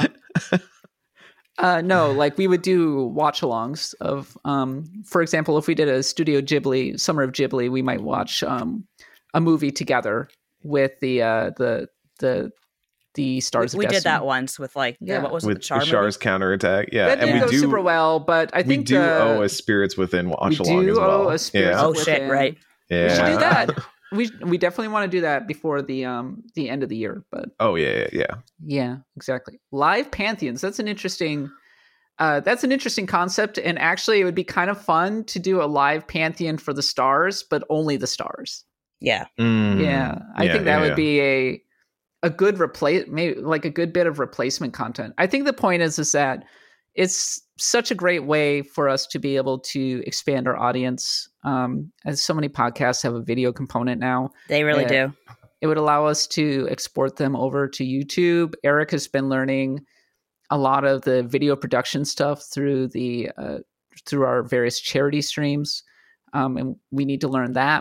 Uh, no, like we would do watch alongs of, um, for example, if we did a Studio Ghibli, Summer of Ghibli, we might watch um, a movie together with the uh, the the the Stars we of we did Destiny. that once with like the- Yeah. what was it, with the Char with movie? Char's counterattack." Yeah, That and didn't we go do super well, but I we think do the, owe a Spirits Within watch we along do as well. owe a Spirits yeah. Oh shit! Within. Right. yeah. We should do that. we we definitely want to do that before the um the end of the year. But Oh yeah, yeah, yeah. yeah, exactly. Live pantheons. That's an interesting. Uh, that's an interesting concept, and actually, it would be kind of fun to do a live pantheon for the stars, but only the stars. Yeah. Mm. Yeah, I Yeah, think that yeah, would yeah. be a a good replace, maybe like a good bit of replacement content. I think the point is is that it's such a great way for us to be able to expand our audience. Um, as so many podcasts have a video component now, They really Yeah. do. it would allow us to export them over to YouTube. Eric has been learning a lot of the video production stuff through the uh, through our various charity streams, um, and we need to learn that.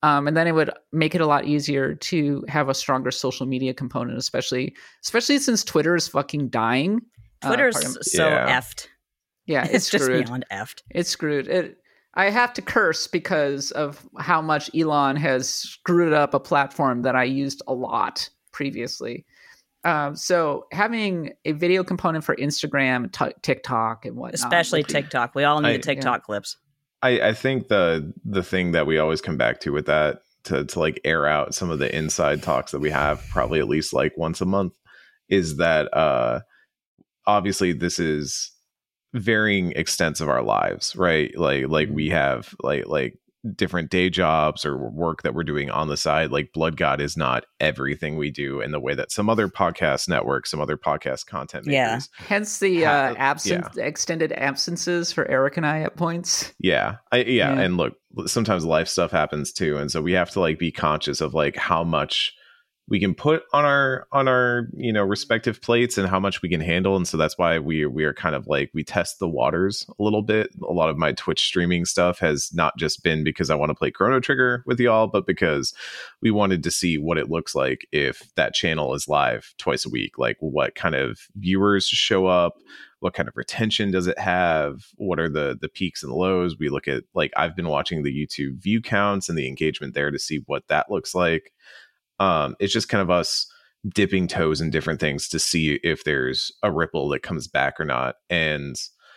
Um, and then it would make it a lot easier to have a stronger social media component, especially especially since Twitter is fucking dying. Twitter's uh, so Yeah. effed. Yeah, it's, It's just screwed. beyond effed. It's screwed. It, I have to curse because of how much Elon has screwed up a platform that I used a lot previously. Um, so having a video component for Instagram, t- TikTok, and whatnot, Especially would be- TikTok. We all need I- the TikTok clips. I, I think the the thing that we always come back to with that to to like air out some of the inside talks that we have probably at least like once a month is that uh obviously this is varying extents of our lives, right? Like like we have like like different day jobs or work that we're doing on the side. Like Blood God is not everything we do in the way that some other podcast networks, some other podcast content makers. Yeah. hence the Ha- uh, absence, extended absences for Eric and I at points. Yeah. I, yeah. Yeah. And look, sometimes life stuff happens too. And so we have to like be conscious of like how much we can put on our on our you know respective plates and how much we can handle. And so that's why we we are kind of like we test the waters a little bit. A lot of my Twitch streaming stuff has not just been because I want to play Chrono Trigger with y'all, but because we wanted to see what it looks like if that channel is live twice a week. Like what kind of viewers show up, what kind of retention does it have, what are the the peaks and the lows. We look at like I've been watching the YouTube view counts and the engagement there to see what that looks like. Um, it's just kind of us dipping toes in different things to see if there's a ripple that comes back or not. And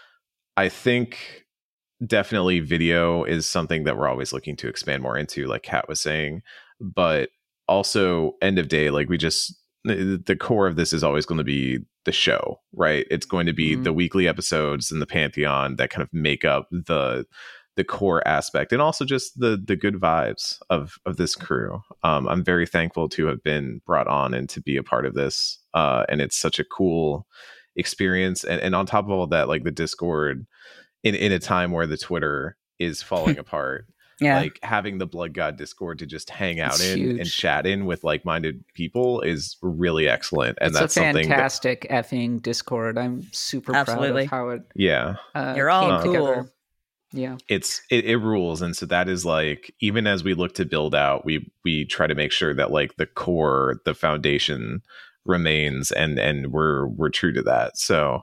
I think definitely video is something that we're always looking to expand more into, like Kat was saying. But also, end of day, like we just, the, the core of this is always going to be the show, right? It's going to be Mhm. the weekly episodes and the Pantheon that kind of make up the the core aspect, and also just the the good vibes of of this crew. Um, I'm very thankful to have been brought on and to be a part of this. Uh, and it's such a cool experience. And, and on top of all that, like the Discord, in, in a time where the Twitter is falling apart, Yeah. like having the Blood God Discord to just hang out It's in huge. and chat in with like-minded people is really excellent. And it's that's a something that, fantastic effing Discord. I'm super proud Absolutely. of how it yeah, uh, You're all came cool. together. Yeah. it's it, it rules. And so that is like, even as we look to build out, we we try to make sure that like the core, the foundation remains, and and we're we're true to that. So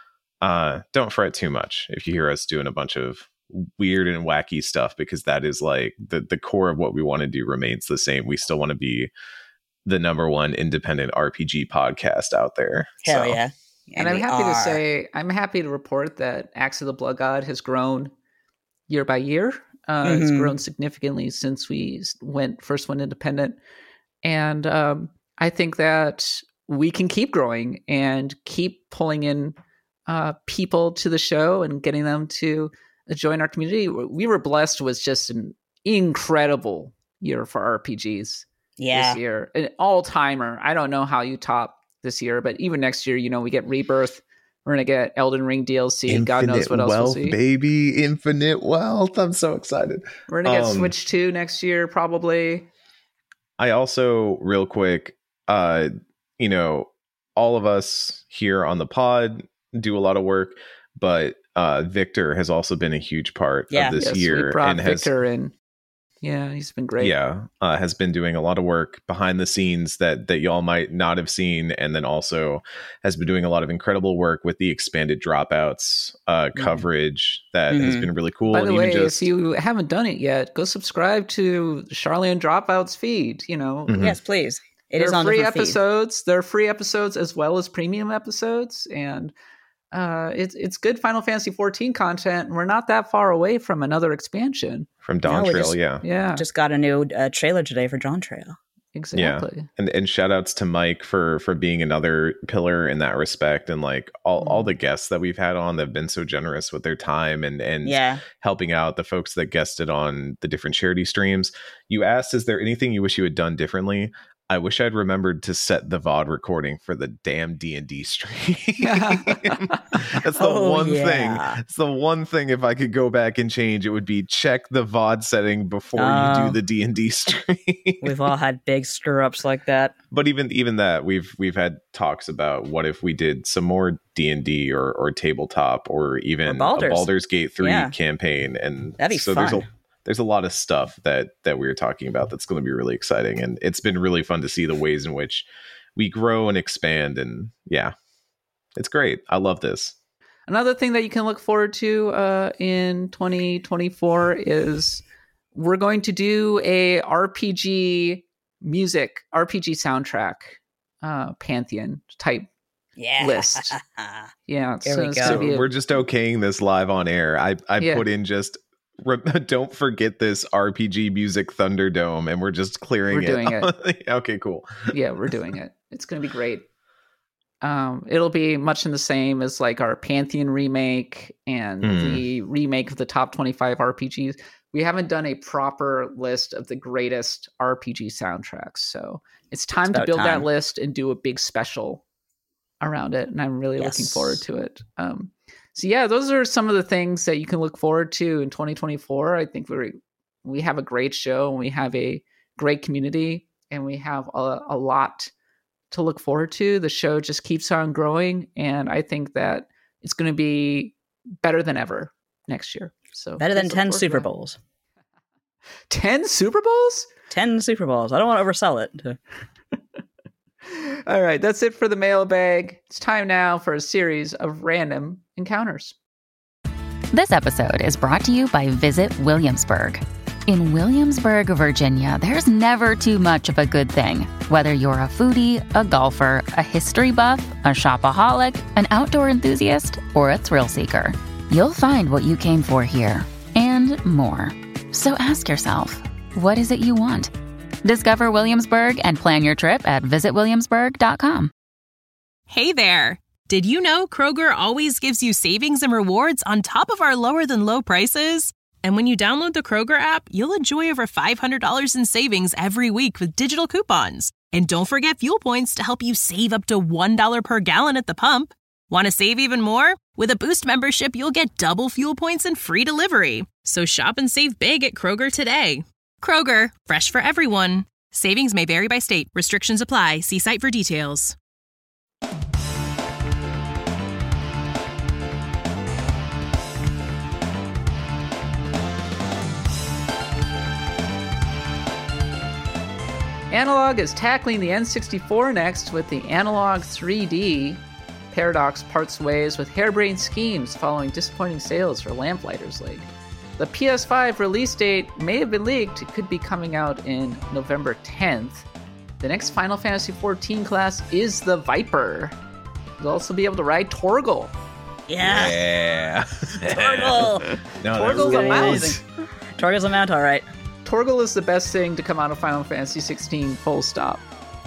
uh don't fret too much if you hear us doing a bunch of weird and wacky stuff, because that is like the the core of what we want to do remains the same. We still want to be the number one independent R P G podcast out there. Hell So, yeah. And, I'm we happy to are. say, I'm happy to report that Axe of the Blood God has grown year by year. Uh, It's Mhm. grown significantly since we went first went independent, and um, I think that we can keep growing and keep pulling in uh, people to the show and getting them to join our community. We were blessed with just an incredible year for R P Gs Yeah. this year, an all timer. I don't know how you top this year, but even next year, you know, we get Rebirth. We're gonna get Elden Ring D L C. God knows what else we'll wealth, see. baby. Infinite wealth. I'm so excited. We're gonna get Um, Switch two next year, probably. I also, real quick, uh, you know, all of us here on the pod do a lot of work, but uh, Victor has also been a huge part Yeah. of this Yes, year, we brought and has Victor in. Yeah, he's been great. yeah uh, has been doing a lot of work behind the scenes that that y'all might not have seen, and then also has been doing a lot of incredible work with the expanded dropouts uh, Mhm. coverage that has Mhm. been really cool. By the and way, even just if you haven't done it yet, go subscribe to Charlie Dropout's feed. You know, Mhm. Yes, please. It there is are on free different feed. episodes. There are free episodes as well as premium episodes, and uh, it's it's good Final Fantasy fourteen content. We're not that far away from another expansion. from Dawn No, we Trail, just- yeah. Yeah, Just got a new uh, trailer today for Dawn Trail. exactly. and and shout outs to Mike for for being another pillar in that respect, and like all, all the guests that we've had on that have been so generous with their time and and Yeah. helping out the folks that guested on the different charity streams. You asked, is there anything you wish you had done differently? I wish I'd remembered to set the V O D recording for the damn D and D stream. That's the Oh, one yeah. thing. It's the one thing, if I could go back and change, it would be check the V O D setting before you Oh. do the D and D stream. We've all had big screw ups like that. But even even that, we've we've had talks about what if we did some more D and D or or tabletop or even Or Baldur's. a Baldur's Gate three Yeah. campaign, and That'd be so fun. there's a there's a lot of stuff that that we were talking about that's going to be really exciting, and it's been really fun to see the ways in which we grow and expand. And yeah, it's great. I love this. Another thing that you can look forward to uh, in twenty twenty-four is we're going to do a R P G music, R P G soundtrack, uh, Pantheon type yeah. list. Yeah. There so we it's go. gonna be a- We're just okaying this live on air. I, I Yeah. put in just, re- don't forget this R P G music Thunderdome, and we're just clearing We're it. doing it. Okay, cool. yeah, we're doing it. It's going to be great. Um, it'll be much in the same as like our Pantheon remake and Hmm. the remake of the top twenty-five R P Gs. We haven't done a proper list of the greatest R P G soundtracks. So it's time It's to about build time. that list and do a big special around it. And I'm really looking Yes. forward to it. Um, so yeah, those are some of the things that you can look forward to in twenty twenty-four. I think we we have a great show and we have a great community and we have a, a lot to look forward to. The show just keeps on growing, and I think that it's going to be better than ever next year. So Better than let's look ten forward to Super that. Bowls. ten Super Bowls? ten Super Bowls. I don't want to oversell it. All right, that's it for the mailbag. It's time now for a series of random encounters. This episode is brought to you by Visit Williamsburg. In Williamsburg, Virginia, there's never too much of a good thing. Whether you're a foodie, a golfer, a history buff, a shopaholic, an outdoor enthusiast, or a thrill seeker, you'll find what you came for here and more. So ask yourself, what is it you want? Discover Williamsburg and plan your trip at visit williamsburg dot com. Hey there! Did you know Kroger always gives you savings and rewards on top of our lower-than-low prices? And when you download the Kroger app, you'll enjoy over five hundred dollars in savings every week with digital coupons. And don't forget fuel points to help you save up to one dollar per gallon at the pump. Want to save even more? With a Boost membership, you'll get double fuel points and free delivery. So shop and save big at Kroger today. Kroger, fresh for everyone. Savings may vary by state. Restrictions apply. See site for details. Analog is tackling the N sixty-four next with the Analog three D. Paradox parts ways with harebrained schemes following disappointing sales for Lamplighters League. The P S five release date may have been leaked. It could be coming out in November tenth. The next Final Fantasy fourteen class is the Viper. You'll also be able to ride Torgal. Yeah. Yeah. Torgal. No, Torgal's that a mouse. rules. Torgal's a mount, all right. Torgal is the best thing to come out of Final Fantasy sixteen, full stop.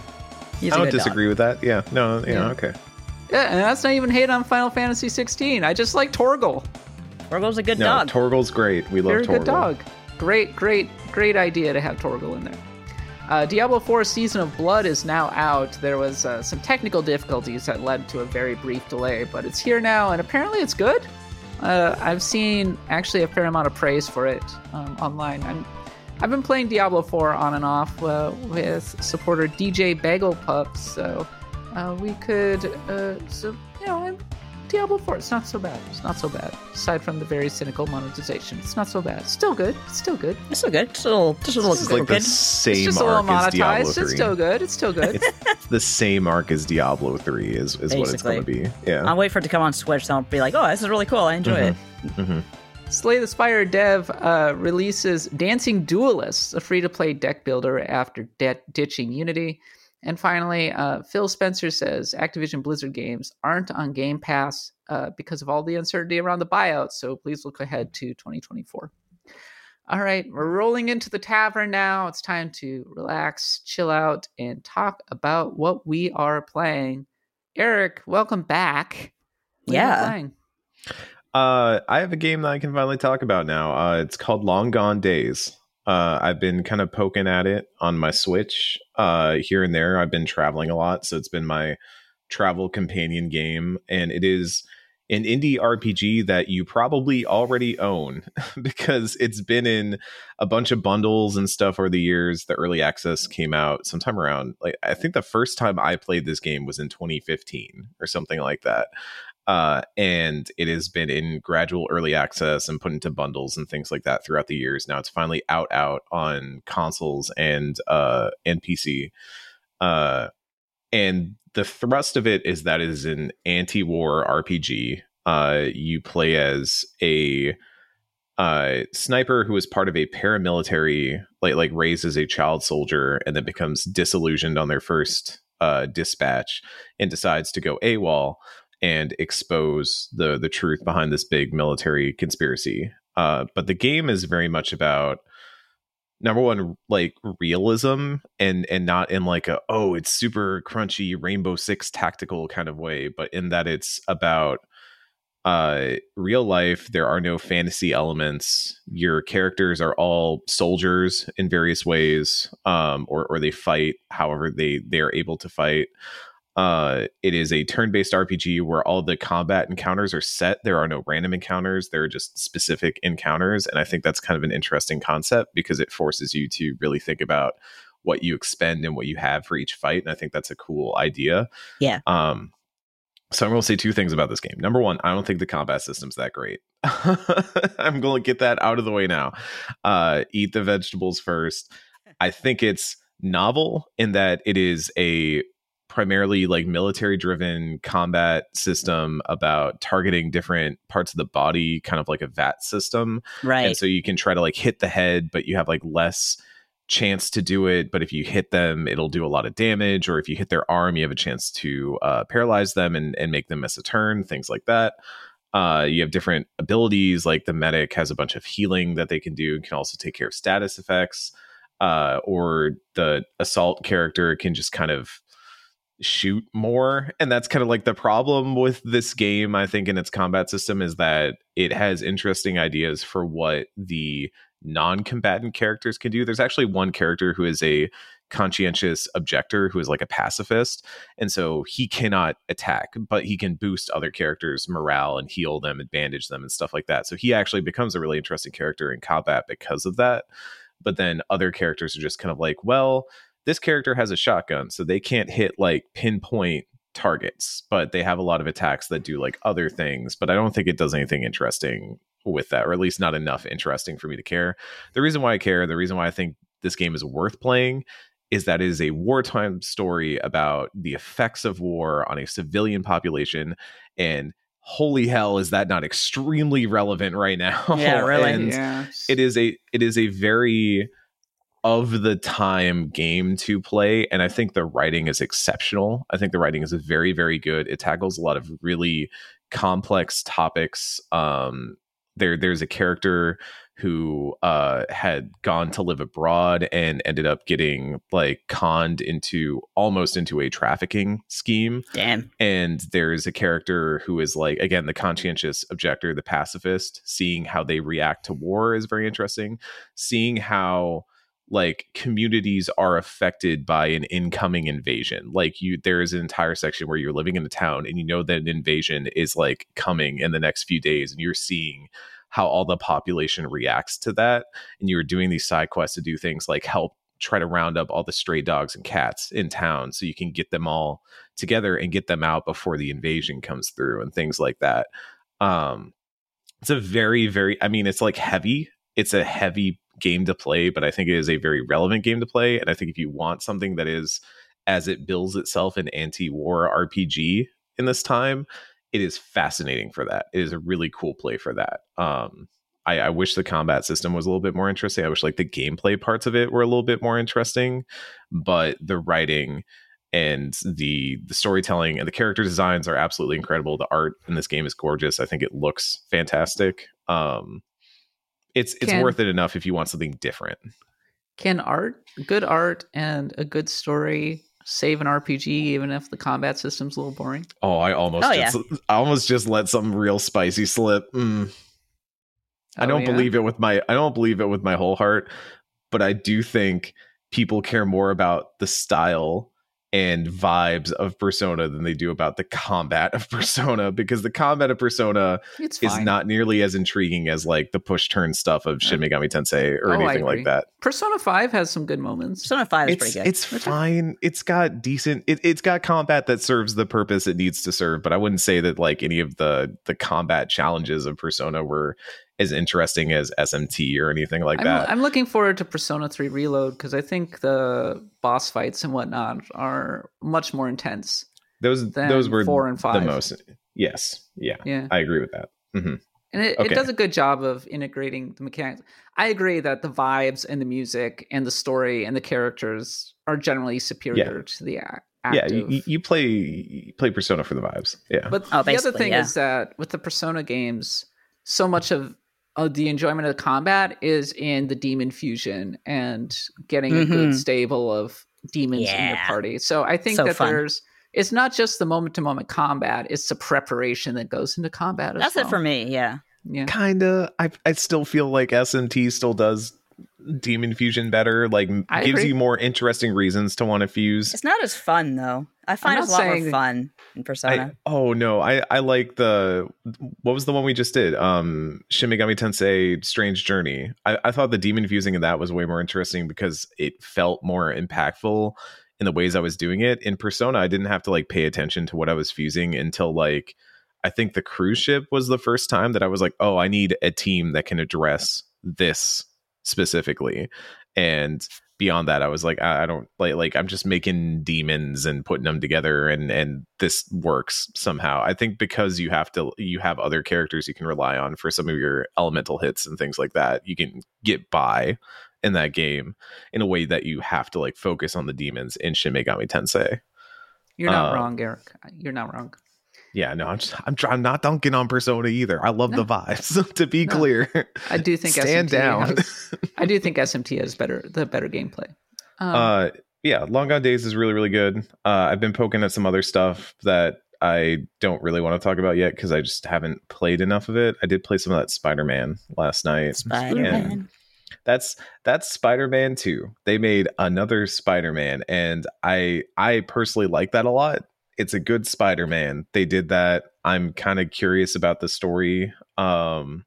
He's I a don't good dog. disagree with that. Yeah. No, yeah, Yeah. okay. Yeah, and that's not even hate on Final Fantasy sixteen. I just like Torgal. Torgal's a good No, dog. Torgal's great. We love They're a Torgal. good dog. Great, great, great idea to have Torgal in there. Uh, Diablo four Season of Blood is now out. There was uh, some technical difficulties that led to a very brief delay, but it's here now, and apparently it's good. Uh, I've seen actually a fair amount of praise for it um, online. I'm, I've been playing Diablo four on and off uh, with supporter D J Bagel Pups, so uh, we could, uh, so you know, I'm, Diablo four, it's not so bad. It's not so bad. Aside from the very cynical monetization, it's not not so bad. It's still good. It's still good. It's still good. Just a little, just a little This is like the crooked. It's same just a little arc as Diablo monetized. three. It's still good. It's still good. It's the same arc as Diablo three is, is what it's going to be. Yeah. I'll wait for it to come on Switch, so I'll be like, oh, this is really cool. I enjoy it. hmm Slay the Spire dev uh, releases Dancing Duelists, a free-to-play deck builder after de- ditching Unity. And finally, uh, Phil Spencer says Activision Blizzard games aren't on Game Pass uh, because of all the uncertainty around the buyout, so please look ahead to twenty twenty-four. All right, we're rolling into the tavern now. It's time to relax, chill out, and talk about what we are playing. Eric, welcome back. What are you Yeah. playing? Uh, I have a game that I can finally talk about now. Uh, it's called Long Gone Days. Uh, I've been kind of poking at it on my Switch uh, here and there. I've been traveling a lot, so it's been my travel companion game, and it is an indie R P G that you probably already own because it's been in a bunch of bundles and stuff over the years. The early access came out sometime around, like I think the first time I played this game was in twenty fifteen or something like that. Uh, and it has been in gradual early access and put into bundles and things like that throughout the years. Now it's finally out out on consoles and uh, and P C. Uh, and the thrust of it is that it is an anti-war R P G. Uh, you play as a uh, sniper who is part of a paramilitary, like like raised as a child soldier, and then becomes disillusioned on their first uh, dispatch and decides to go AWOL and expose the the truth behind this big military conspiracy. Uh, but the game is very much about, number one, like realism, and and not in like a, oh, it's super crunchy Rainbow Six tactical kind of way, but in that it's about uh, real life. There are no fantasy elements. Your characters are all soldiers in various ways, um, or or they fight however they they are able to fight. Uh, it is a turn-based R P G where all the combat encounters are set. There are no random encounters. There are just specific encounters. And I think that's kind of an interesting concept because it forces you to really think about what you expend and what you have for each fight. And I think that's a cool idea. Yeah. Um, so I'm going to say two things about this game. Number one, I don't think the combat system's that great. I'm going to get that out of the way now. Uh, eat the vegetables first. I think it's novel in that it is a primarily like military driven combat system about targeting different parts of the body, kind of like a V A T system. Right. And so you can try to like hit the head, but you have like less chance to do it. But if you hit them, it'll do a lot of damage. Or if you hit their arm, you have a chance to uh, paralyze them and, and make them miss a turn, things like that. Uh, you have different abilities, like the medic has a bunch of healing that they can do and can also take care of status effects. Uh, or the assault character can just kind of shoot more, and that's kind of like the problem with this game, I think, in its combat system, is that it has interesting ideas for what the non-combatant characters can do. There's actually one character who is a conscientious objector, who is like a pacifist, and so he cannot attack, but he can boost other characters' morale and heal them and bandage them and stuff like that. So he actually becomes a really interesting character in combat because of that. But then other characters are just kind of like, well, this character has a shotgun, so they can't hit like pinpoint targets, but they have a lot of attacks that do like other things. But I don't think it does anything interesting with that, or at least not enough interesting for me to care. The reason why I care, the reason why I think this game is worth playing, is that it is a wartime story about the effects of war on a civilian population. And holy hell, is that not extremely relevant right now? Yeah, really. And Yes. it is a it is a very of the time game to play, and I think the writing is exceptional. I think the writing is very, very good. It tackles a lot of really complex topics. Um, there, there's a character who uh, had gone to live abroad and ended up getting like conned into almost into a trafficking scheme. Damn. And there's a character who is like, again, the conscientious objector, the pacifist. Seeing how they react to war is very interesting. Seeing how like communities are affected by an incoming invasion. Like you, there is an entire section where you're living in a town and you know that an invasion is like coming in the next few days, and you're seeing how all the population reacts to that. And you're doing these side quests to do things like help try to round up all the stray dogs and cats in town so you can get them all together and get them out before the invasion comes through and things like that. Um, it's a very, very, I mean, it's like heavy. It's a heavy game to play, but I think it is a very relevant game to play. And I think if you want something that is, as it bills itself, an anti-war R P G in this time, it is fascinating for that. It is a really cool play for that. Um, I, I wish the combat system was a little bit more interesting. I wish like the gameplay parts of it were a little bit more interesting, but the writing and the the storytelling and the character designs are absolutely incredible. The art in this game is gorgeous. I think it looks fantastic. Um, It's it's Can- worth it enough if you want something different. Can art, good art, and a good story save an R P G even if the combat system's a little boring? Oh, I almost Oh, just, I almost just let something real spicy slip. Mm. I Oh, don't yeah? believe it with my I don't believe it with my whole heart, but I do think people care more about the style and vibes of Persona than they do about the combat of Persona, because the combat of Persona It's is fine. not nearly as intriguing as like the push turn stuff of Shin Megami Tensei or Oh, I anything like agree. that. Persona five has some good moments. Persona five is It's pretty good. it's fine. It's got decent. It, it's got combat that serves the purpose it needs to serve. But I wouldn't say that like any of the the combat challenges of Persona were as interesting as S M T or anything like I'm, that. I'm looking forward to Persona three Reload because I think the boss fights and whatnot are much more intense. those than those were four and the five. most. Yes. Yeah. Yeah. I agree with that. hmm And it, Okay. it does a good job of integrating the mechanics. I agree that the vibes and the music and the story and the characters are generally superior to the ac- Yeah. active. You, you play you play Persona for the vibes. Yeah. But Oh, the other basically, thing yeah. is that with the Persona games, so much of uh, the enjoyment of the combat is in the demon fusion and getting a good Mhm. stable of demons in your Yeah. party. So I think So that fun. there's it's not just the moment to moment combat; it's the preparation that goes into combat. As That's well. it for me. Yeah. Yeah. Kinda. I I still feel like S M T still does Demon Fusion better. Like I gives agree. you more interesting reasons to want to fuse. It's not as fun though. I find not it's a lot more saying- fun in Persona. I, oh no, I I like the what was the one we just did? Um, Shin Megami Tensei Strange Journey. I, I thought the demon fusing in that was way more interesting because it felt more impactful in the ways I was doing it. In Persona, I didn't have to like pay attention to what I was fusing until like I think the cruise ship was the first time that I was like, oh, I need a team that can address this specifically. And beyond that, I was like, I I don't like like I'm just making demons and putting them together, and and this works somehow. I think because you have to you have other characters you can rely on for some of your elemental hits and things like that. You can get by in that game in a way that you have to like focus on the demons in Shin Megami Tensei. You're not Uh, wrong, Eric. You're not wrong. Yeah, no, I'm just I'm, try- I'm not dunking on Persona either. I love No. the vibes. To be No. clear, I do think stand S M T down. Has, I do think S M T has better the better gameplay. Um, uh yeah, Long Gone Days is really really good. uh I've been poking at some other stuff that I don't really want to talk about yet because I just haven't played enough of it. I did play some of that Spider-Man last night. Spider-Man. And that's that's Spider-Man two. They made another Spider-Man, and I I personally like that a lot. It's a good Spider-Man. They did that. I'm kind of curious about the story. um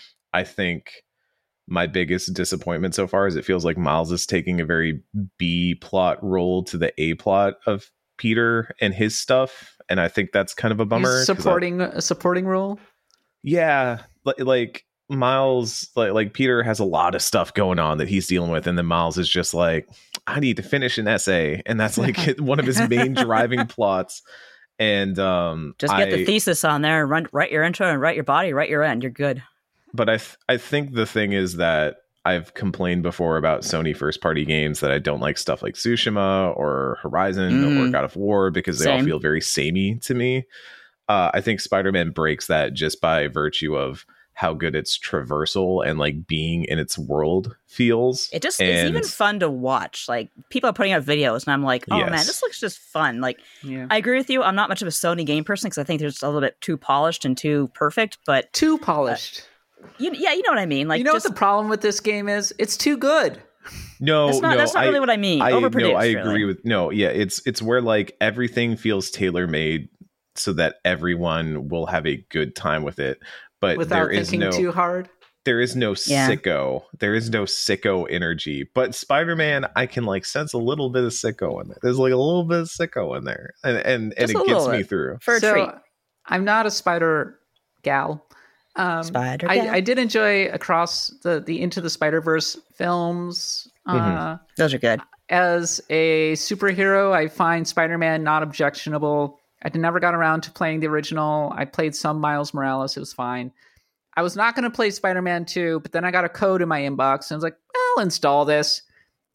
I think my biggest disappointment so far is it feels like Miles is taking a very B plot role to the A plot of Peter and his stuff, and I think that's kind of a bummer. he's 'cause I- supporting a supporting role. yeah, li- like Miles, like like Peter has a lot of stuff going on that he's dealing with, and then Miles is just like, I need to finish an essay, and that's like one of his main driving plots. And um, Just get I- the thesis on there, run, write your intro, and write your body, write your end. You're good. but I th- I think the thing is that I've complained before about Sony first party games that I don't like stuff like Tsushima or Horizon Mm. or God of War because they all Same. feel very samey to me. Uh, I think Spider-Man breaks that just by virtue of how good its traversal and like being in its world feels. It just and it's even fun to watch. Like people are putting out videos, and I'm like, oh man, Yes. this looks just fun. Like Yeah, I agree with you. I'm not much of a Sony game person because I think they're just a little bit too polished and too perfect. But too polished. you, yeah, you know what I mean. Like you know just, what the problem with this game is? It's too good. no, that's not no, that's not I, really what I mean. I Overproduced. no, I really. agree with no, yeah, it's it's where like everything feels tailor made so that everyone will have a good time with it. But Without there is thinking no too hard. there is no Yeah. sicko. There is no sicko energy. But Spider-Man, I can like sense a little bit of sicko in there. There's like a little bit of sicko in there, and and, and Just it a gets little me bit. through. For a so treat. I'm not a spider gal. Um, Spider I, gal. I did enjoy across the the Into the Spider-Verse films. Uh, Mhm. Those are good. As a superhero, I find Spider-Man not objectionable. I never got around to playing the original. I played some Miles Morales. It was fine. I was not going to play Spider-Man two, but then I got a code in my inbox and I was like, I'll install this.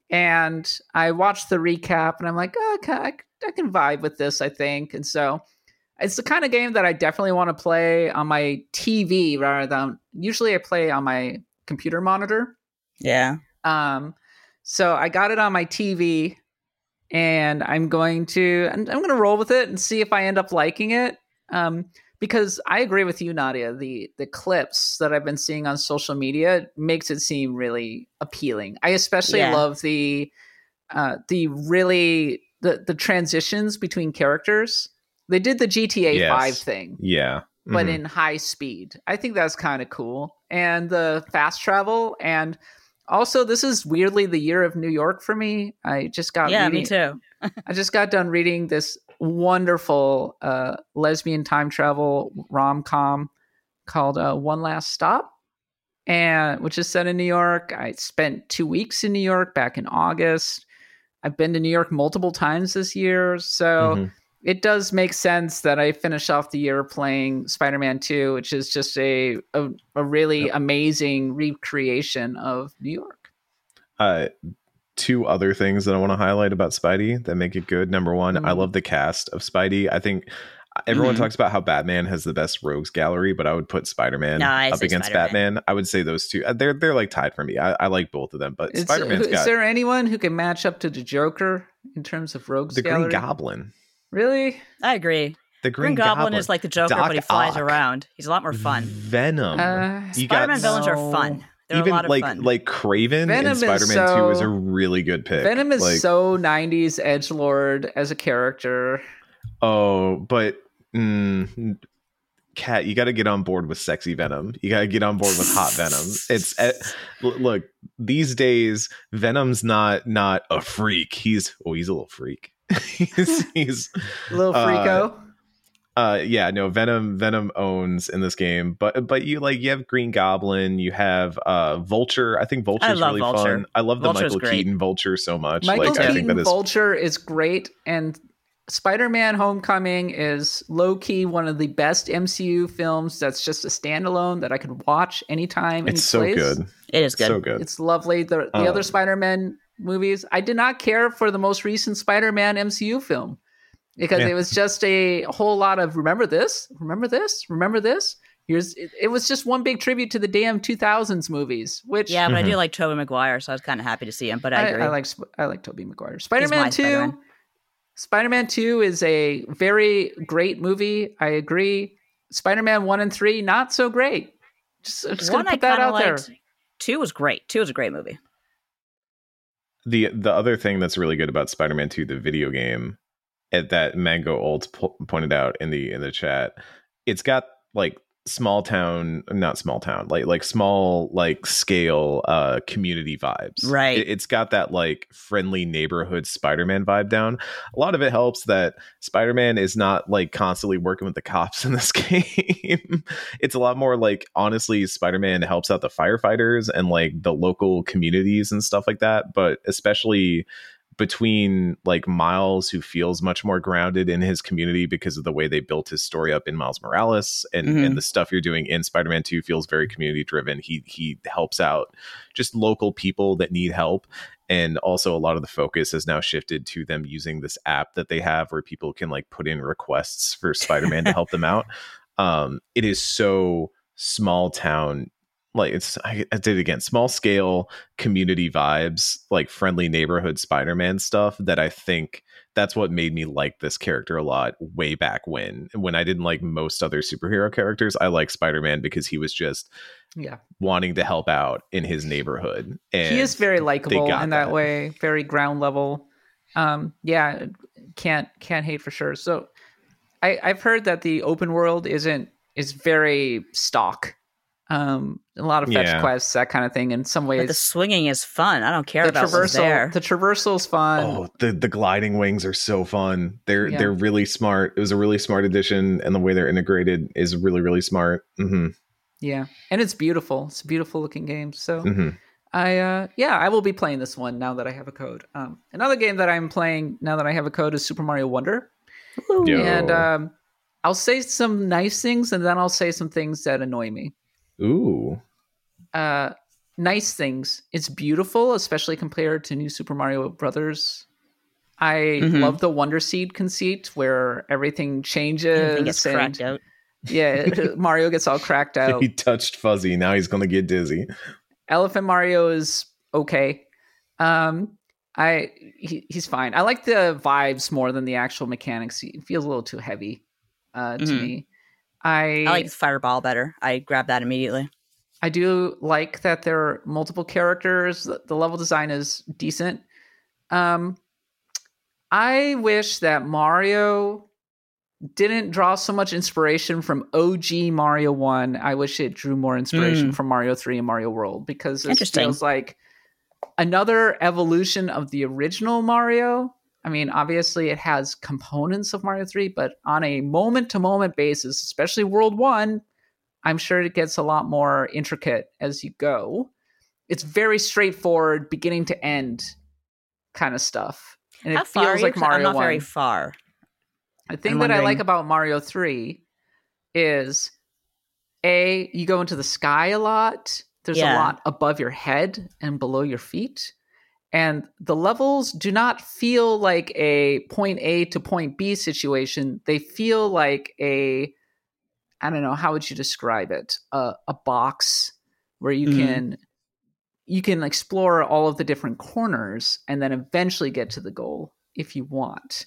And I watched the recap and I'm like, oh, okay, I, I can vibe with this, I think. And so it's the kind of game that I definitely want to play on my T V rather than usually I play on my computer monitor. Yeah. Um, so I got it on my T V, and I'm going to I'm, I'm going to roll with it and see if I end up liking it. Um, because I agree with you, Nadia. The the clips that I've been seeing on social media makes it seem really appealing. I especially Yeah. love the uh, the really the the transitions between characters. They did the G T A Yes. five thing, Yeah. but Mhm. in high speed. I think that's kind of cool. And the fast travel, and also this is weirdly the year of New York for me. I just got Yeah, reading, me too. I just got done reading this wonderful uh, lesbian time travel rom com called uh, One Last Stop, and which is set in New York. I spent two weeks in New York back in August. I've been to New York multiple times this year, so Mhm. it does make sense that I finish off the year playing Spider-Man two, which is just a a, a really Yep. amazing recreation of New York. Uh, two other things that I want to highlight about Spidey that make it good. Number one, I Mm. love the cast of Spidey. I think everyone Mhm. talks about how Batman has the best rogues gallery, but I would put Spider-Man No, I up say against Spider-Man. Batman. I would say those two. uh, They're they're like tied for me. I, I like both of them, but Is, Spider-Man's is got there anyone who can match up to the Joker in terms of rogues the gallery? Green Goblin. Really? I agree. The Green, Green, Goblin, is like the Joker, Doc but he flies Ock. around. He's a lot more fun. Venom. Uh, you got Spider-Man villains are no- fun. They're even a lot of like fun. like Craven Venom in is Spider-Man so- two is a really good pick. Venom is like, so nineties edgelord as a character. oh, but mm, Cat, you got to get on board with sexy Venom. You got to get on board with hot Venom. It's uh, look, these days Venom's not not a freak. He's oh, he's a little freak. he's he's Little Uh, Freako. uh yeah, no, Venom Venom owns in this game, but but you like you have Green Goblin, you have uh Vulture. I think Vulture's love really Vulture. fun. I love the Vulture's Michael great. Keaton Vulture so much. Michael like I think Keaton that is Vulture is great, and Spider-Man Homecoming is low-key one of the best M C U films that's just a standalone that I could watch anytime, it's so any place. good. it is good. So good. It's lovely. The, the Um, other Spider-Man movies, I did not care for the most recent Spider-Man M C U film because Yeah. it was just a whole lot of remember this, remember this, remember this. Here's it, it was just one big tribute to the damn two thousands movies, which Yeah, but I do Mhm. like Tobey Maguire, so I was kind of happy to see him. But I I, agree. I like Sp- I like Tobey Maguire. Spider-Man my two. Spider-Man. Spider-Man two is a very great movie. I agree. Spider-Man one and three not so great. Just, I'm just One gonna I put that kind out of there. liked. Two was great. Two was a great movie. the the other thing that's really good about Spider-Man two, the video game, at that Mango Old po- pointed out in the in the chat, it's got like small town, not small town, like like small like scale uh community vibes. Right. It, it's got that like friendly neighborhood Spider-Man vibe down. A lot of it helps that Spider-Man is not like constantly working with the cops in this game. It's a lot more like honestly Spider-Man helps out the firefighters and like the local communities and stuff like that, but especially between like Miles, who feels much more grounded in his community because of the way they built his story up in Miles Morales, and, Mhm. and the stuff you're doing in Spider-Man two feels very community driven. He he helps out just local people that need help. And also a lot of the focus has now shifted to them using this app that they have where people can like put in requests for Spider-Man to help them out. Um, it is so small town. Like it's, I, I did it again, small scale community vibes, like friendly neighborhood Spider-Man stuff that I think that's what made me like this character a lot way back when, when I didn't like most other superhero characters. I like Spider-Man because he was just Yeah. wanting to help out in his neighborhood. And He is very they likable got in that, that. way, very ground level. Um, yeah, can't can't hate for sure. So I, I've heard that the open world isn't is very stock. Um, a lot of fetch Yeah. quests, that kind of thing. In some But the ways, swinging is fun. I don't care the about what's there. traversal, the traversal's fun. Oh, the the gliding wings are so fun. They're Yeah. they're really smart. It was a really smart addition, and the way they're integrated is really really smart. hmm Yeah, and it's beautiful. It's a beautiful looking game. So hmm I, uh, yeah, I will be playing this one now that I have a code. Um, another game that I'm playing now that I have a code is Super Mario Wonder. Yo. And um, I'll say some nice things, and then I'll say some things that annoy me. Ooh. Uh, nice things. It's beautiful, especially compared to New Super Mario Brothers. I Mhm. love the Wonder Seed conceit where everything changes. Everything gets and- cracked out. Yeah, Mario gets all cracked out. He touched Fuzzy. Now he's gonna get dizzy. Elephant Mario is okay. Um, I he, he's fine. I like the vibes more than the actual mechanics. It feels a little too heavy uh, to Mhm. me. I I like the Fireball better. I grabbed that immediately. I do like that there are multiple characters. The, the level design is decent. Um, I wish that Mario didn't draw so much inspiration from O G Mario one. I wish it drew more inspiration Mm. from Mario three and Mario World, because this Interesting. feels like another evolution of the original Mario. I mean, obviously it has components of Mario three, but on a moment-to-moment basis, especially World one, I'm sure it gets a lot more intricate as you go. It's very straightforward, beginning to end kind of stuff. And How it far are feels you? like 'Cause Mario I'm not one. very far. The thing I'm that I like wondering- about Mario three is, A, you go into the sky a lot. There's Yeah. a lot above your head and below your feet. And the levels do not feel like a point A to point B situation. They feel like a, I don't know, how would you describe it? A, a box where you Mhm. can you can explore all of the different corners and then eventually get to the goal if you want.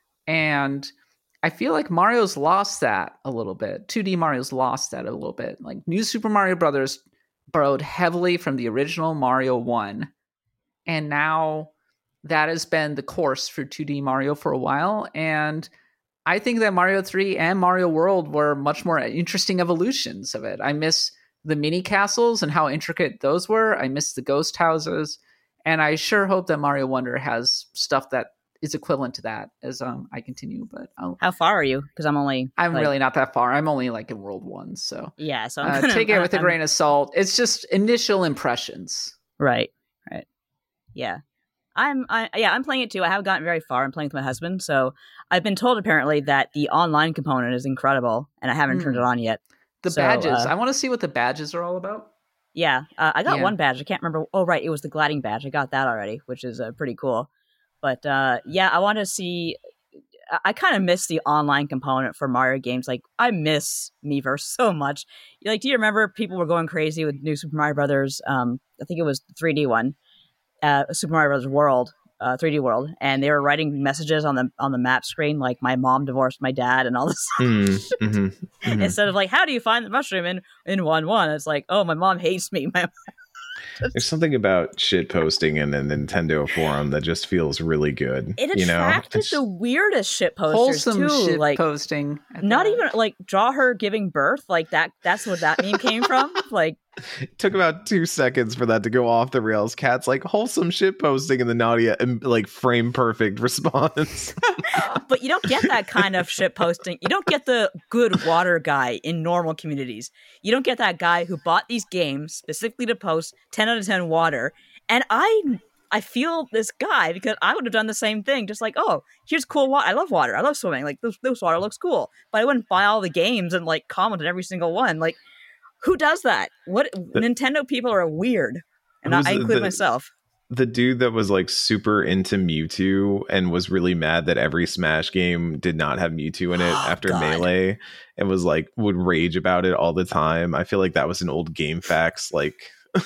And I feel like Mario's lost that a little bit. two D Mario's lost that a little bit. Like New Super Mario Brothers borrowed heavily from the original Mario one. And now that has been the course for two D Mario for a while. And I think that Mario three and Mario World were much more interesting evolutions of it. I miss the mini castles and how intricate those were. I miss the ghost houses. And I sure hope that Mario Wonder has stuff that is equivalent to that as um I continue. But I'll, How far are you? Because I'm only. I'm like- really not that far. I'm only like in World One. So Yeah, so uh, I'm gonna, take it with a I'm- grain of salt. It's just initial impressions. Right, right. Yeah. I'm I yeah, I'm playing it too. I haven't gotten very far. I'm playing with my husband, so I've been told apparently that the online component is incredible, and I haven't turned Hmm. it on yet. The So, badges. uh, I want to see what the badges are all about. Yeah, uh, I got Yeah. one badge. I can't remember. Oh, right, it was the Gladding badge. I got that already, which is uh, pretty cool. But uh, yeah, I want to see. I, I kind of miss the online component for Mario games. Like, I miss Miiverse so much. Like, do you remember people were going crazy with New Super Mario Brothers? Um, I think it was the three D one, uh, Super Mario Brothers World. Uh, three D World, and they were writing messages on the on the map screen like "my mom divorced my dad" and all this. Mm, mhm, mhm. Instead of like, "How do you find the mushroom in in one one?" It's like, "Oh, my mom hates me." My There's something about shit posting in a Nintendo forum that just feels really good. it you know, attracted It's- the weirdest shit posters Wholesome too. shit Like, posting. I not thought. even like draw her giving birth. Like that. That's what that meme came from. Like, it took about two seconds for that to go off the rails. Cat's like wholesome shit posting, and the Nadia um, like frame perfect response. but you don't get that kind of shit posting. You don't get the good water guy in normal communities. You don't get that guy who bought these games specifically to post ten out of ten water. And I I feel this guy because I would have done the same thing. Just like, oh, here's cool water. I love water. I love swimming. Like, this, this water looks cool. But I wouldn't buy all the games and like comment on every single one. Like, who does that? What Nintendo people are weird. And I, Who's I the- include the- myself. The dude that was like super into Mewtwo and was really mad that every Smash game did not have Mewtwo in it Oh, after God. Melee, and was like would rage about it all the time. I feel like that was an old GameFAQs like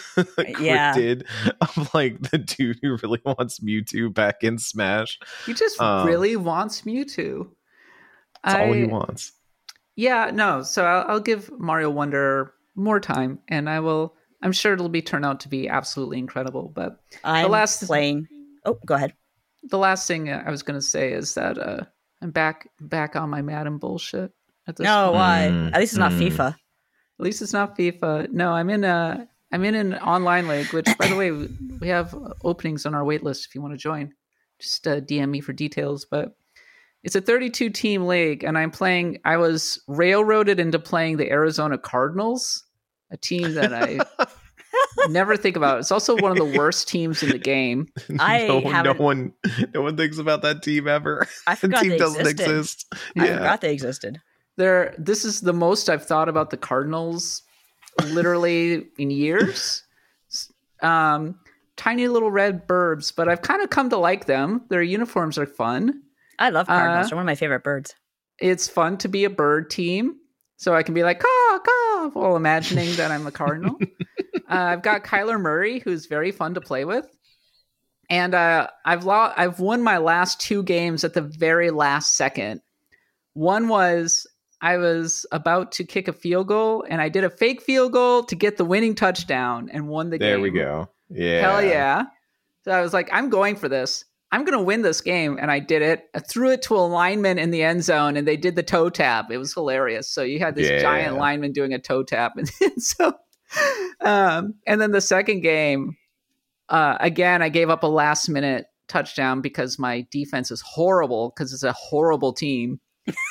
Yeah. cryptid of like the dude who really wants Mewtwo back in Smash. He just Um, really wants Mewtwo. That's all he I- wants. Yeah, no. So I'll, I'll give Mario Wonder more time, and I will. I'm sure it'll be turn out to be absolutely incredible. But I'm last- playing. Oh, go ahead. the last thing I was going to say is that uh, I'm back back on my Madden bullshit. At this No, point. why? Mm, At least it's not mm. FIFA. At least it's not FIFA. No, I'm in a I'm in an online league. Which, by the way, we we have openings on our wait list if you want to join. Just uh, D M me for details. But it's a thirty-two team league, and I'm playing. I was railroaded into playing the Arizona Cardinals, a team that I never think about. It's also one of the worst teams in the game. I no, no haven't- one, no one thinks about that team ever. I The forgot team they doesn't existed. exist. I Yeah. forgot they existed. There, this is the most I've thought about the Cardinals, literally in years. Um, tiny little red burbs, but I've kind of come to like them. Their uniforms are fun. I love Cardinals. Uh, They're one of my favorite birds. It's fun to be a bird team, so I can be like caw caw while imagining that I'm a cardinal. uh, I've got Kyler Murray, who's very fun to play with, and uh, I've lo- I've won my last two games at the very last second. One was I was about to kick a field goal, and I did a fake field goal to get the winning touchdown and won the game. There we go. Yeah. Hell yeah. So I was like, I'm going for this. I'm going to win this game. And I did it. I threw it to a lineman in the end zone and they did the toe tap. It was hilarious. So you had this Yeah. giant lineman doing a toe tap. And so, um, and then the second game, uh, again, I gave up a last minute touchdown because my defense is horrible because it's a horrible team.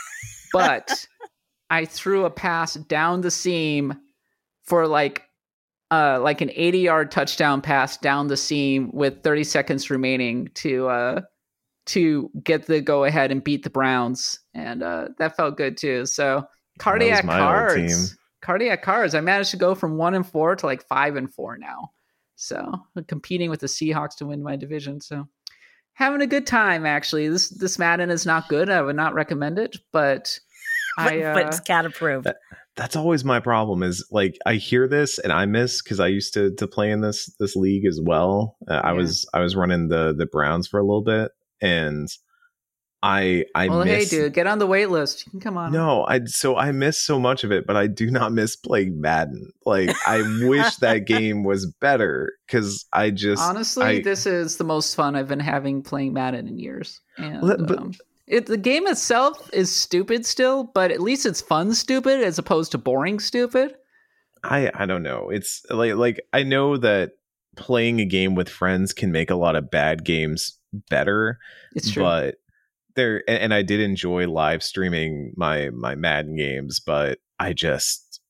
But I threw a pass down the seam for like uh, like an eighty-yard touchdown pass down the seam with thirty seconds remaining to uh, to get the go ahead and beat the Browns, and uh, that felt good too. So cardiac my old cards, team. cardiac cards. I managed to go from one and four to like five and four now. So I'm competing with the Seahawks to win my division. So having a good time. Actually, this this Madden is not good. I would not recommend it, but. I, uh, but it's cat approved. That, that's always my problem is like I hear this and I miss because I used to to play in this this league as well. Uh, I Yeah. was I was running the the Browns for a little bit and I I well, miss hey, dude, get on the wait list. You can come on. no I so I miss so much of it, but I do not miss playing Madden. Like I wish that game was better because I just Honestly, I, this is the most fun I've been having playing Madden in years. And, Well, but- um, it, the game itself is stupid still, but at least it's fun stupid as opposed to boring stupid. I I don't know. It's like like I know that playing a game with friends can make a lot of bad games better. It's true. But there and, and I did enjoy live streaming my my Madden games, but I just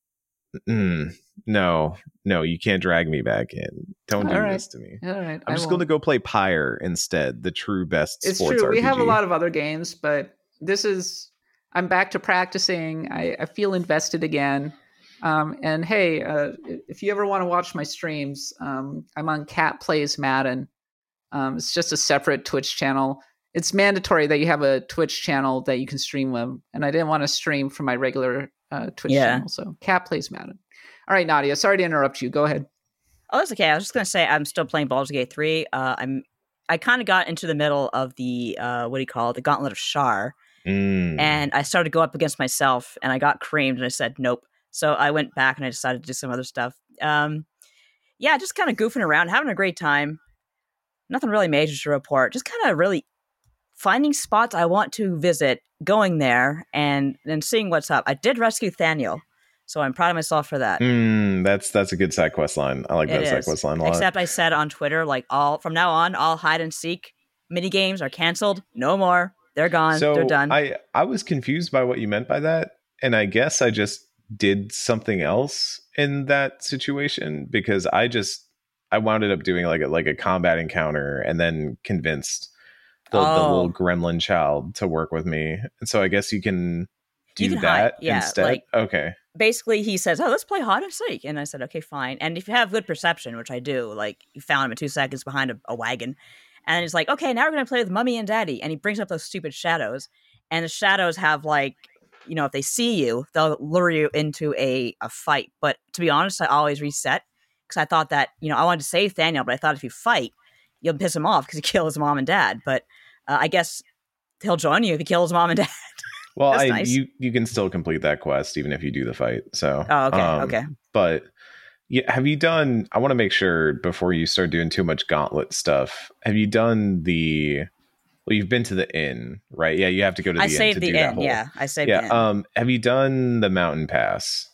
mm, no no you can't drag me back in. Don't do All right. this to me. All right, I'm just going to go play Pyre instead, the true best It's sports true. R P G. We have a lot of other games, but this is. I'm back to practicing. I, I feel invested again. Um, and hey, uh, if you ever want to watch my streams, um, I'm on Cat Plays Madden. Um, it's just a separate Twitch channel. It's mandatory that you have a Twitch channel that you can stream with, and I didn't want to stream from my regular uh, Twitch Yeah. channel. So Cat Plays Madden. All right, Nadia. Sorry to interrupt you. Go ahead. Oh, that's okay. I was just gonna say I'm still playing Baldur's Gate three. Uh, I'm I kind of got into the middle of the uh, what do you call it, the Gauntlet of Shar, Mm. and I started to go up against myself, and I got creamed, and I said nope. So I went back and I decided to do some other stuff. Um, yeah, just kind of goofing around, having a great time. Nothing really major to report. Just kind of really finding spots I want to visit, going there, and then seeing what's up. I did rescue Thaniel, so I'm proud of myself for that. Mm, that's that's a good side quest line. I like It that side is. quest line a lot. Except I said on Twitter, like all from now on, all hide and seek mini games are canceled. No more. They're gone. So They're done. I I was confused by what you meant by that, and I guess I just did something else in that situation because I just I wound up doing like a like a combat encounter and then convinced the, the Oh. little gremlin child to work with me, and so I guess you can do You can hide, that yeah, instead. like- Okay, Basically, he says, "Oh, let's play hide and seek," and I said, "Okay, fine." And if you have good perception, which I do, like you found him in two seconds behind a, a wagon, and he's like, "Okay, now we're gonna play with Mummy and Daddy," and he brings up those stupid shadows, and the shadows have like, you know, if they see you, they'll lure you into a a fight. But to be honest, I always reset because I thought that you know I wanted to save Thaniel, but I thought if you fight, you'll piss him off because he kills his mom and dad. But uh, I guess he'll join you if he kills mom and dad. well, That's I nice. you you can still complete that quest even if you do the fight. So Oh, okay, um, okay. but yeah, have you done? I want to make sure before you start doing too much gauntlet stuff. Have you done the? Well, you've been to the inn, right? Yeah, you have to go to the I inn saved to the do that inn. whole. Yeah, I saved the yeah. inn. Um, have you done the mountain pass?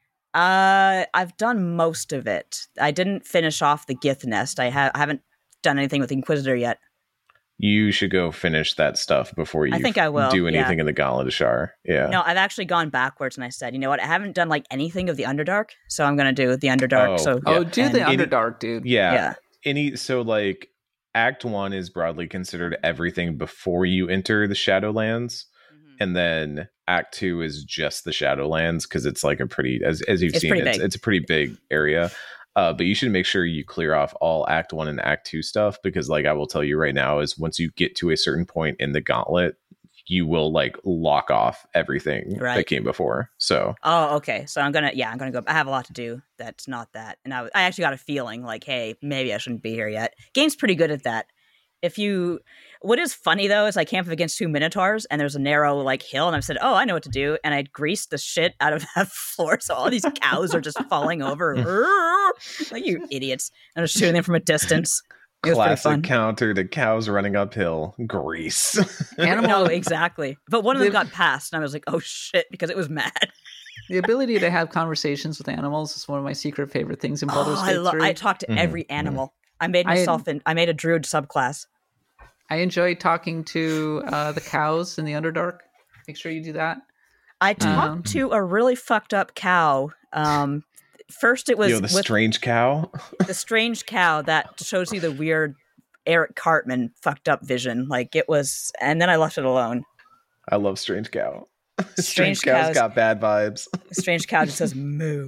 Uh, I've done most of it. I didn't finish off the Gith Nest. I, ha- I haven't done anything with Inquisitor yet. You should go finish that stuff before you I think I will, do yeah. anything in the Gauntlet of Shar. Yeah. No, I've actually gone backwards, and I said, you know what? I haven't done like anything of the Underdark, so I'm gonna do the Underdark. Oh, so Oh, Yeah, do and the any- Underdark, dude. yeah. yeah, Any so like Act One is broadly considered everything before you enter the Shadowlands, and then Act Two is just the Shadowlands because it's like a pretty as as you've It's seen pretty it's big. it's a pretty big area. Uh, but you should make sure you clear off all Act One and Act Two stuff because, like, I will tell you right now, is once you get to a certain point in the Gauntlet, you will like lock off everything that Right. came before. So Oh, okay. So I'm gonna, yeah, I'm gonna go. I have a lot to do. That's not that, and I, I actually got a feeling like, hey, maybe I shouldn't be here yet. Game's pretty good at that. If you, what is funny though is I camp up against two minotaurs, and there's a narrow like hill, and I've said, oh, I know what to do, and I greased the shit out of that floor, so all these cows are just falling over. Like you idiots! And I'm just shooting them from a distance. It was pretty fun. Classic counter to cows running uphill. Grease. Animal, No, exactly. But one of them The- got passed, and I was like, "Oh shit!" because it was mad. the ability to have conversations with animals is one of my secret favorite things in Baldur's Oh, Gate I, lo- three. I talked to Mhm, every animal. I made I- myself in. I made a druid subclass. I enjoy talking to uh, the cows in the Underdark. Make sure you do that. I talked Um, to a really fucked up cow. Um, first, it was Yo, the with strange cow. the strange cow that shows you the weird Eric Cartman fucked up vision. Like it was, and then I left it alone. I love strange cow. Strange cows cows- got bad vibes. The strange cow just says moo.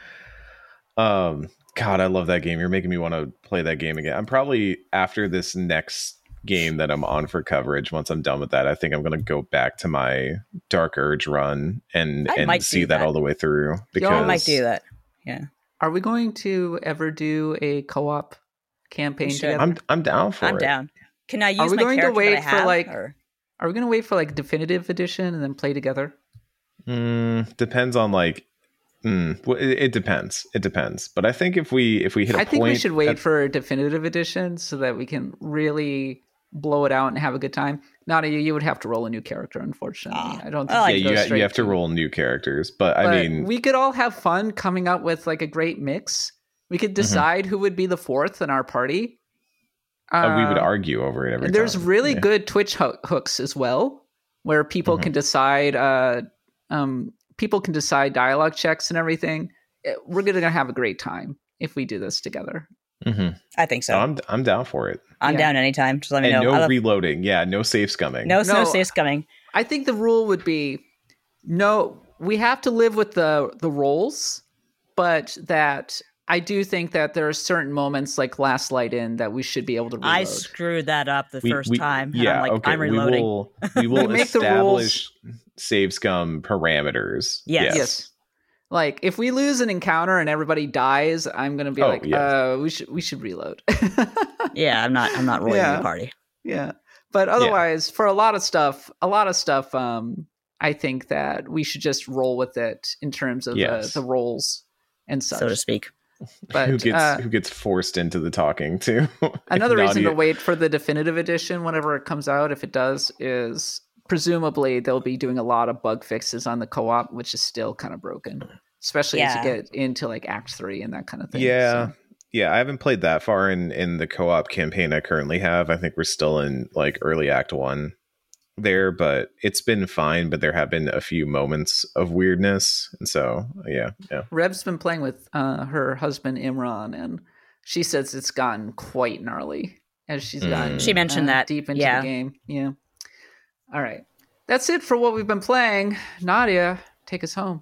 Um, God, I love that game. You're making me want to play that game again. I'm probably after this next game that I'm on for coverage. Once I'm done with that, I think I'm going to go back to my Dark Urge run and I and might see do that that. all the way through. Because Y'all I might do that. Yeah, Are we going to ever do a co-op campaign We should. together? I'm I'm down for I'm it. down. Can I use Are we my going to character wait that I for, have, like- or- Are we going to wait for like definitive edition and then play together? Mm, depends on like. Mm, well, it, it depends. It depends. But I think if we if we hit a I think point we should wait at- for a definitive edition so that we can really blow it out and have a good time. Nadia, you would have to roll a new character, unfortunately. Ah, I don't think well, I you yeah, can you, go ha- straight you have to roll new characters. But, But I mean, we could all have fun coming up with like a great mix. We could decide who would be the fourth in our party. uh, we would Uh, argue over it every And there's time. really Yeah. good Twitch ho- hooks as well, where people Mhm. can decide. Uh, um, people can decide dialogue checks and everything. It- We're gonna have a great time if we do this together. Mhm. I think so. So I'm I'm down for it. I'm yeah. down anytime. Just let me And know. I no love- reloading. Yeah, no saves coming. no, no No. saves coming. I think the rule would be no. We have to live with the the roles, but that I do think that there are certain moments like Last Light In that we should be able to reload. I screwed that up the We- first we- time. And Yeah, I'm like, okay. I'm reloading. We will we will We make the establish save scum parameters. Yes. Yes. Like if we lose an encounter and everybody dies, I'm gonna be Oh, like, yes. uh, we should we should reload. Yeah, I'm not. I'm not rolling Yeah. the party. Yeah. But otherwise, for a lot of stuff, a lot of stuff, um, I think that we should just roll with it in terms of Yes. uh, the roles and such. So to speak. But who gets uh, who gets forced into the talking too? another reason Nadia- to wait for the definitive edition whenever it comes out, if it does, is presumably they'll be doing a lot of bug fixes on the co-op, which is still kind of broken, especially as Yeah. you get into like Act Three and that kind of thing. Yeah. So- Yeah, I haven't played that far in in the co-op campaign I currently have. I think we're still in like early act one there, but it's been fine, but there have been a few moments of weirdness. And so, yeah, yeah. Rev's been playing with uh, her husband Imran, and she says it's gotten quite gnarly as she's Mm. gotten. She mentioned uh, that, deep into yeah. the game. Yeah. All right, that's it for what we've been playing. Nadia, take us home.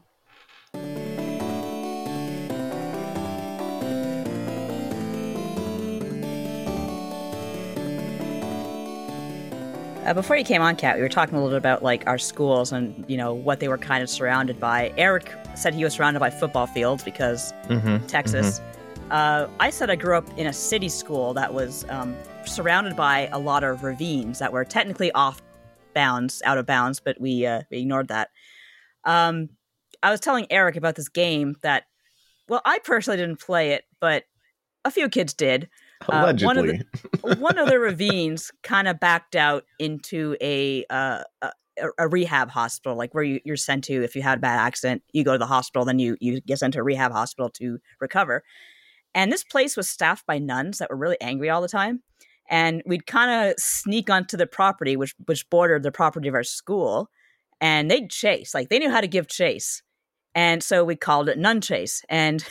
Uh, before you came on, Kat, we were talking a little bit about like our schools and you know what they were kind of surrounded by. Eric said he was surrounded by football fields because Mm-hmm. Texas. Uh, I said I grew up in a city school that was um, surrounded by a lot of ravines that were technically off bounds, out of bounds, but we uh, we ignored that. Um, I was telling Eric about this game that, well, I personally didn't play it, but a few kids did. Uh, Allegedly. one of the- one of the ravines kind of backed out into a, uh, a a rehab hospital, like where you, you're sent to if you had a bad accident. You go to the hospital, then you you get sent to a rehab hospital to recover. And this place was staffed by nuns that were really angry all the time. And we'd kind of sneak onto the property, which which bordered the property of our school, and they'd chase. Like they knew how to give chase, and so we called it nun chase. And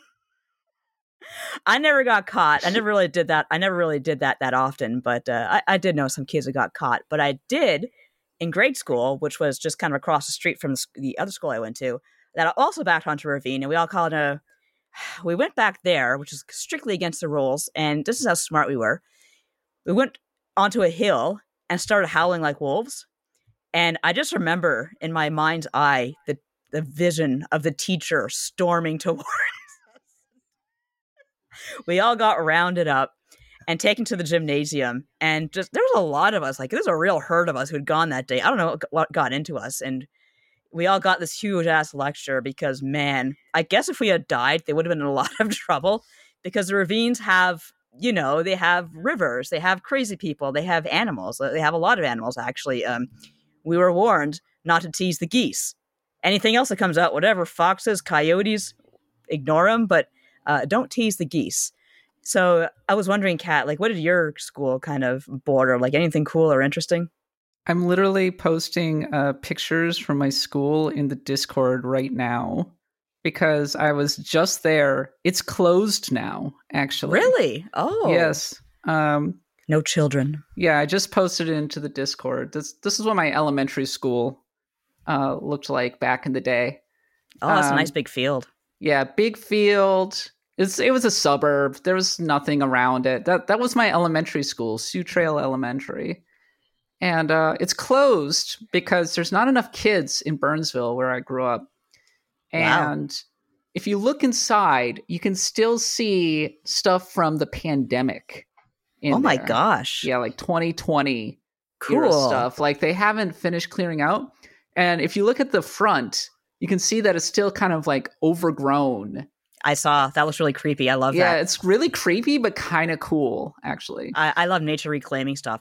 I never got caught. I never really did that. I never really did that that often, but uh, I, I did know some kids that got caught. But I did in grade school, which was just kind of across the street from the, s- the other school I went to, that I also backed onto a ravine, and we all called it a. We went back there, which is strictly against the rules, and this is how smart we were. We went onto a hill and started howling like wolves, and I just remember in my mind's eye the the vision of the teacher storming towards us. We all got rounded up and taken to the gymnasium, and just there was a lot of us. Like there's a real herd of us who had gone that day. I don't know what- what got into us, and we all got this huge ass lecture because, man, I guess if we had died, they would have been in a lot of trouble because the ravines have you know, they have rivers, they have crazy people, they have animals. They have a lot of animals, actually. Um, we were warned not to tease the geese. Anything else that comes out, whatever, foxes, coyotes, ignore them, but uh, don't tease the geese. So I was wondering, Kat, like, what did your school kind of border? Like, anything cool or interesting? I'm literally posting uh, pictures from my school in the Discord right now because I was just there. It's closed now, actually. Really? Oh. Yes. Um, no children. Yeah, I just posted it into the Discord. This this is what my elementary school uh, looked like back in the day. Oh, that's um, a nice big field. Yeah, big field. It's, it was a suburb. There was nothing around it. That that was my elementary school, Sioux Trail Elementary. And uh, it's closed because there's not enough kids in Burnsville where I grew up. And wow. If you look inside, you can still see stuff from the pandemic. Oh my there. gosh. Yeah, like twenty twenty cool. era stuff. Like they haven't finished clearing out. And if you look at the front, you can see that it's still kind of like overgrown. I saw. That looks really creepy. I love yeah, that. Yeah, it's really creepy, but kind of cool, actually. I, I love nature reclaiming stuff.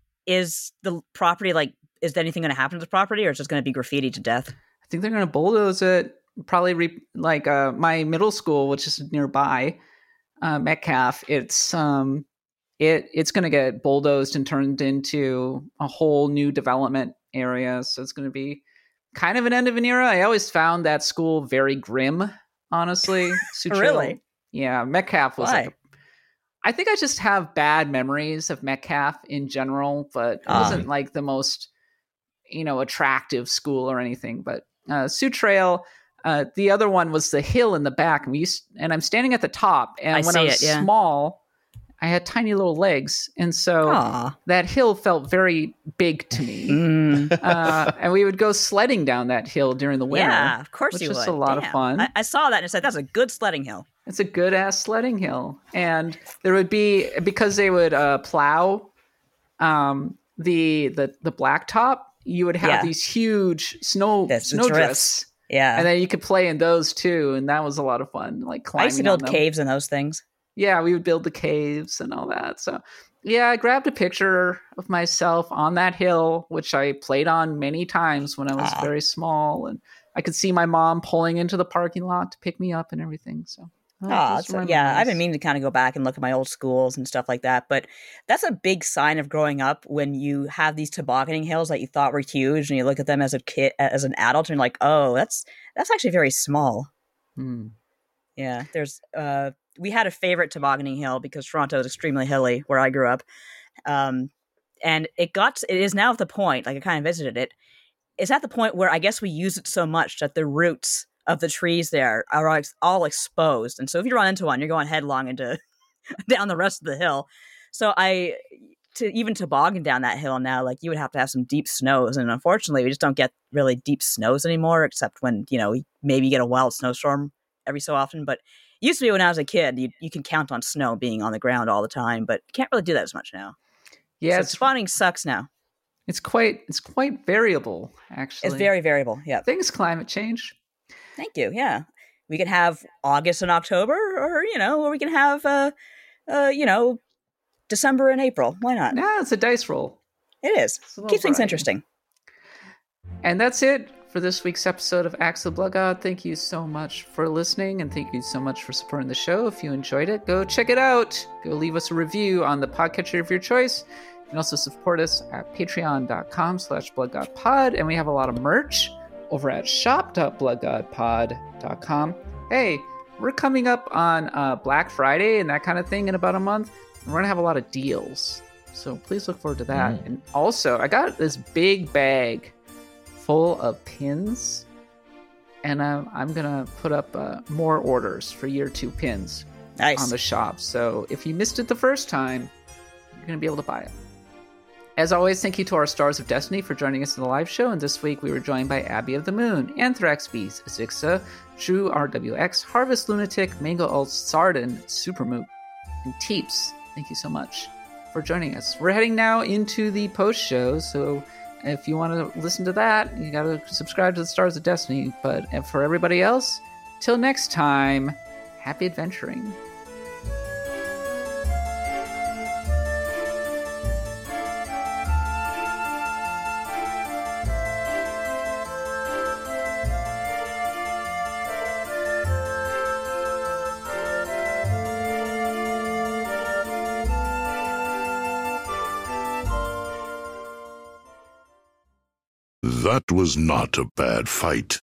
Is the property like, is anything going to happen to the property or is it just going to be graffiti to death? I think they're going to bulldoze it. Probably re- like uh, my middle school, which is nearby, uh, Metcalf. It's um, it it's going to get bulldozed and turned into a whole new development area. So it's going to be kind of an end of an era. I always found that school very grim, honestly. Really? Yeah, Metcalf was Why? like. A, I think I just have bad memories of Metcalf in general, but it Ah. wasn't like the most, you know, attractive school or anything. But uh, Sioux Trail, uh, the other one was the hill in the back, and we used, and I'm standing at the top. And I when see I was it, yeah. small, I had tiny little legs, and so Aw. that hill felt very big to me. Mm. uh, and we would go sledding down that hill during the winter. Yeah, of course which you was would. a lot Damn. of fun. I, I saw that and I said, that's a good sledding hill. It's a good ass sledding hill. And there would be, because they would uh, plow um, the, the the blacktop, you would have Yeah. these huge snow That's the snow drifts. drifts. Yeah. And then you could play in those too. And that was a lot of fun. Like climbing I used to build on them. caves in those things. Yeah, we would build the caves and all that. So yeah, I grabbed a picture of myself on that hill, which I played on many times when I was Aw. very small. And I could see my mom pulling into the parking lot to pick me up and everything. So Oh, those so, are my yeah, I've memories. been meaning to kind of go back and look at my old schools and stuff like that. But that's a big sign of growing up when you have these tobogganing hills that you thought were huge, and you look at them as a kid, as an adult, and you're like, oh, that's that's actually very small. Hmm. Yeah, there's uh, we had a favorite tobogganing hill because Toronto is extremely hilly where I grew up, um, and it got to, it is now at the point, like I kind of visited it. It's at the point where I guess we use it so much that the roots of the trees there are ex- all exposed. And so if you run into one, you're going headlong into down the rest of the hill. So I, to even toboggan down that hill now, like you would have to have some deep snows. And unfortunately, we just don't get really deep snows anymore, except when, you know, maybe you get a wild snowstorm every so often. But it used to be when I was a kid, you, you can count on snow being on the ground all the time, but you can't really do that as much now. Yeah, so it's, spawning sucks now. it's quite it's quite variable, actually. It's very variable. Yeah. Things climate change. Thank you. Yeah. We can have August and October, or, you know, or we can have, uh, uh, you know, December and April. Why not? Yeah, it's a dice roll. It is. It's a little Keeps things variety. interesting. And that's it for this week's episode of Axe the Blood God. Thank you so much for listening, and thank you so much for supporting the show. If you enjoyed it, go check it out. Go leave us a review on the podcatcher of your choice. You can also support us at patreon.com slash bloodgodpod, and we have a lot of merch over at shop dot blood god pod dot com. Hey, we're coming up on uh, Black Friday and that kind of thing in about a month. And we're going to have a lot of deals. So please look forward to that. Mm. And also, I got this big bag full of pins. And um, I'm going to put up uh, more orders for year two pins Nice. on the shop. So if you missed it the first time, you're going to be able to buy it. As always, thank you to our Stars of Destiny for joining us in the live show, and this week we were joined by Abby of the Moon, Anthrax Beast, Azixa, True R W X, Harvest Lunatic, Mango Alt, Sardin, Supermoot, and Teeps. Thank you so much for joining us. We're heading now into the post show, so if you want to listen to that, you got to subscribe to the Stars of Destiny. But for everybody else, till next time, happy adventuring. That was not a bad fight.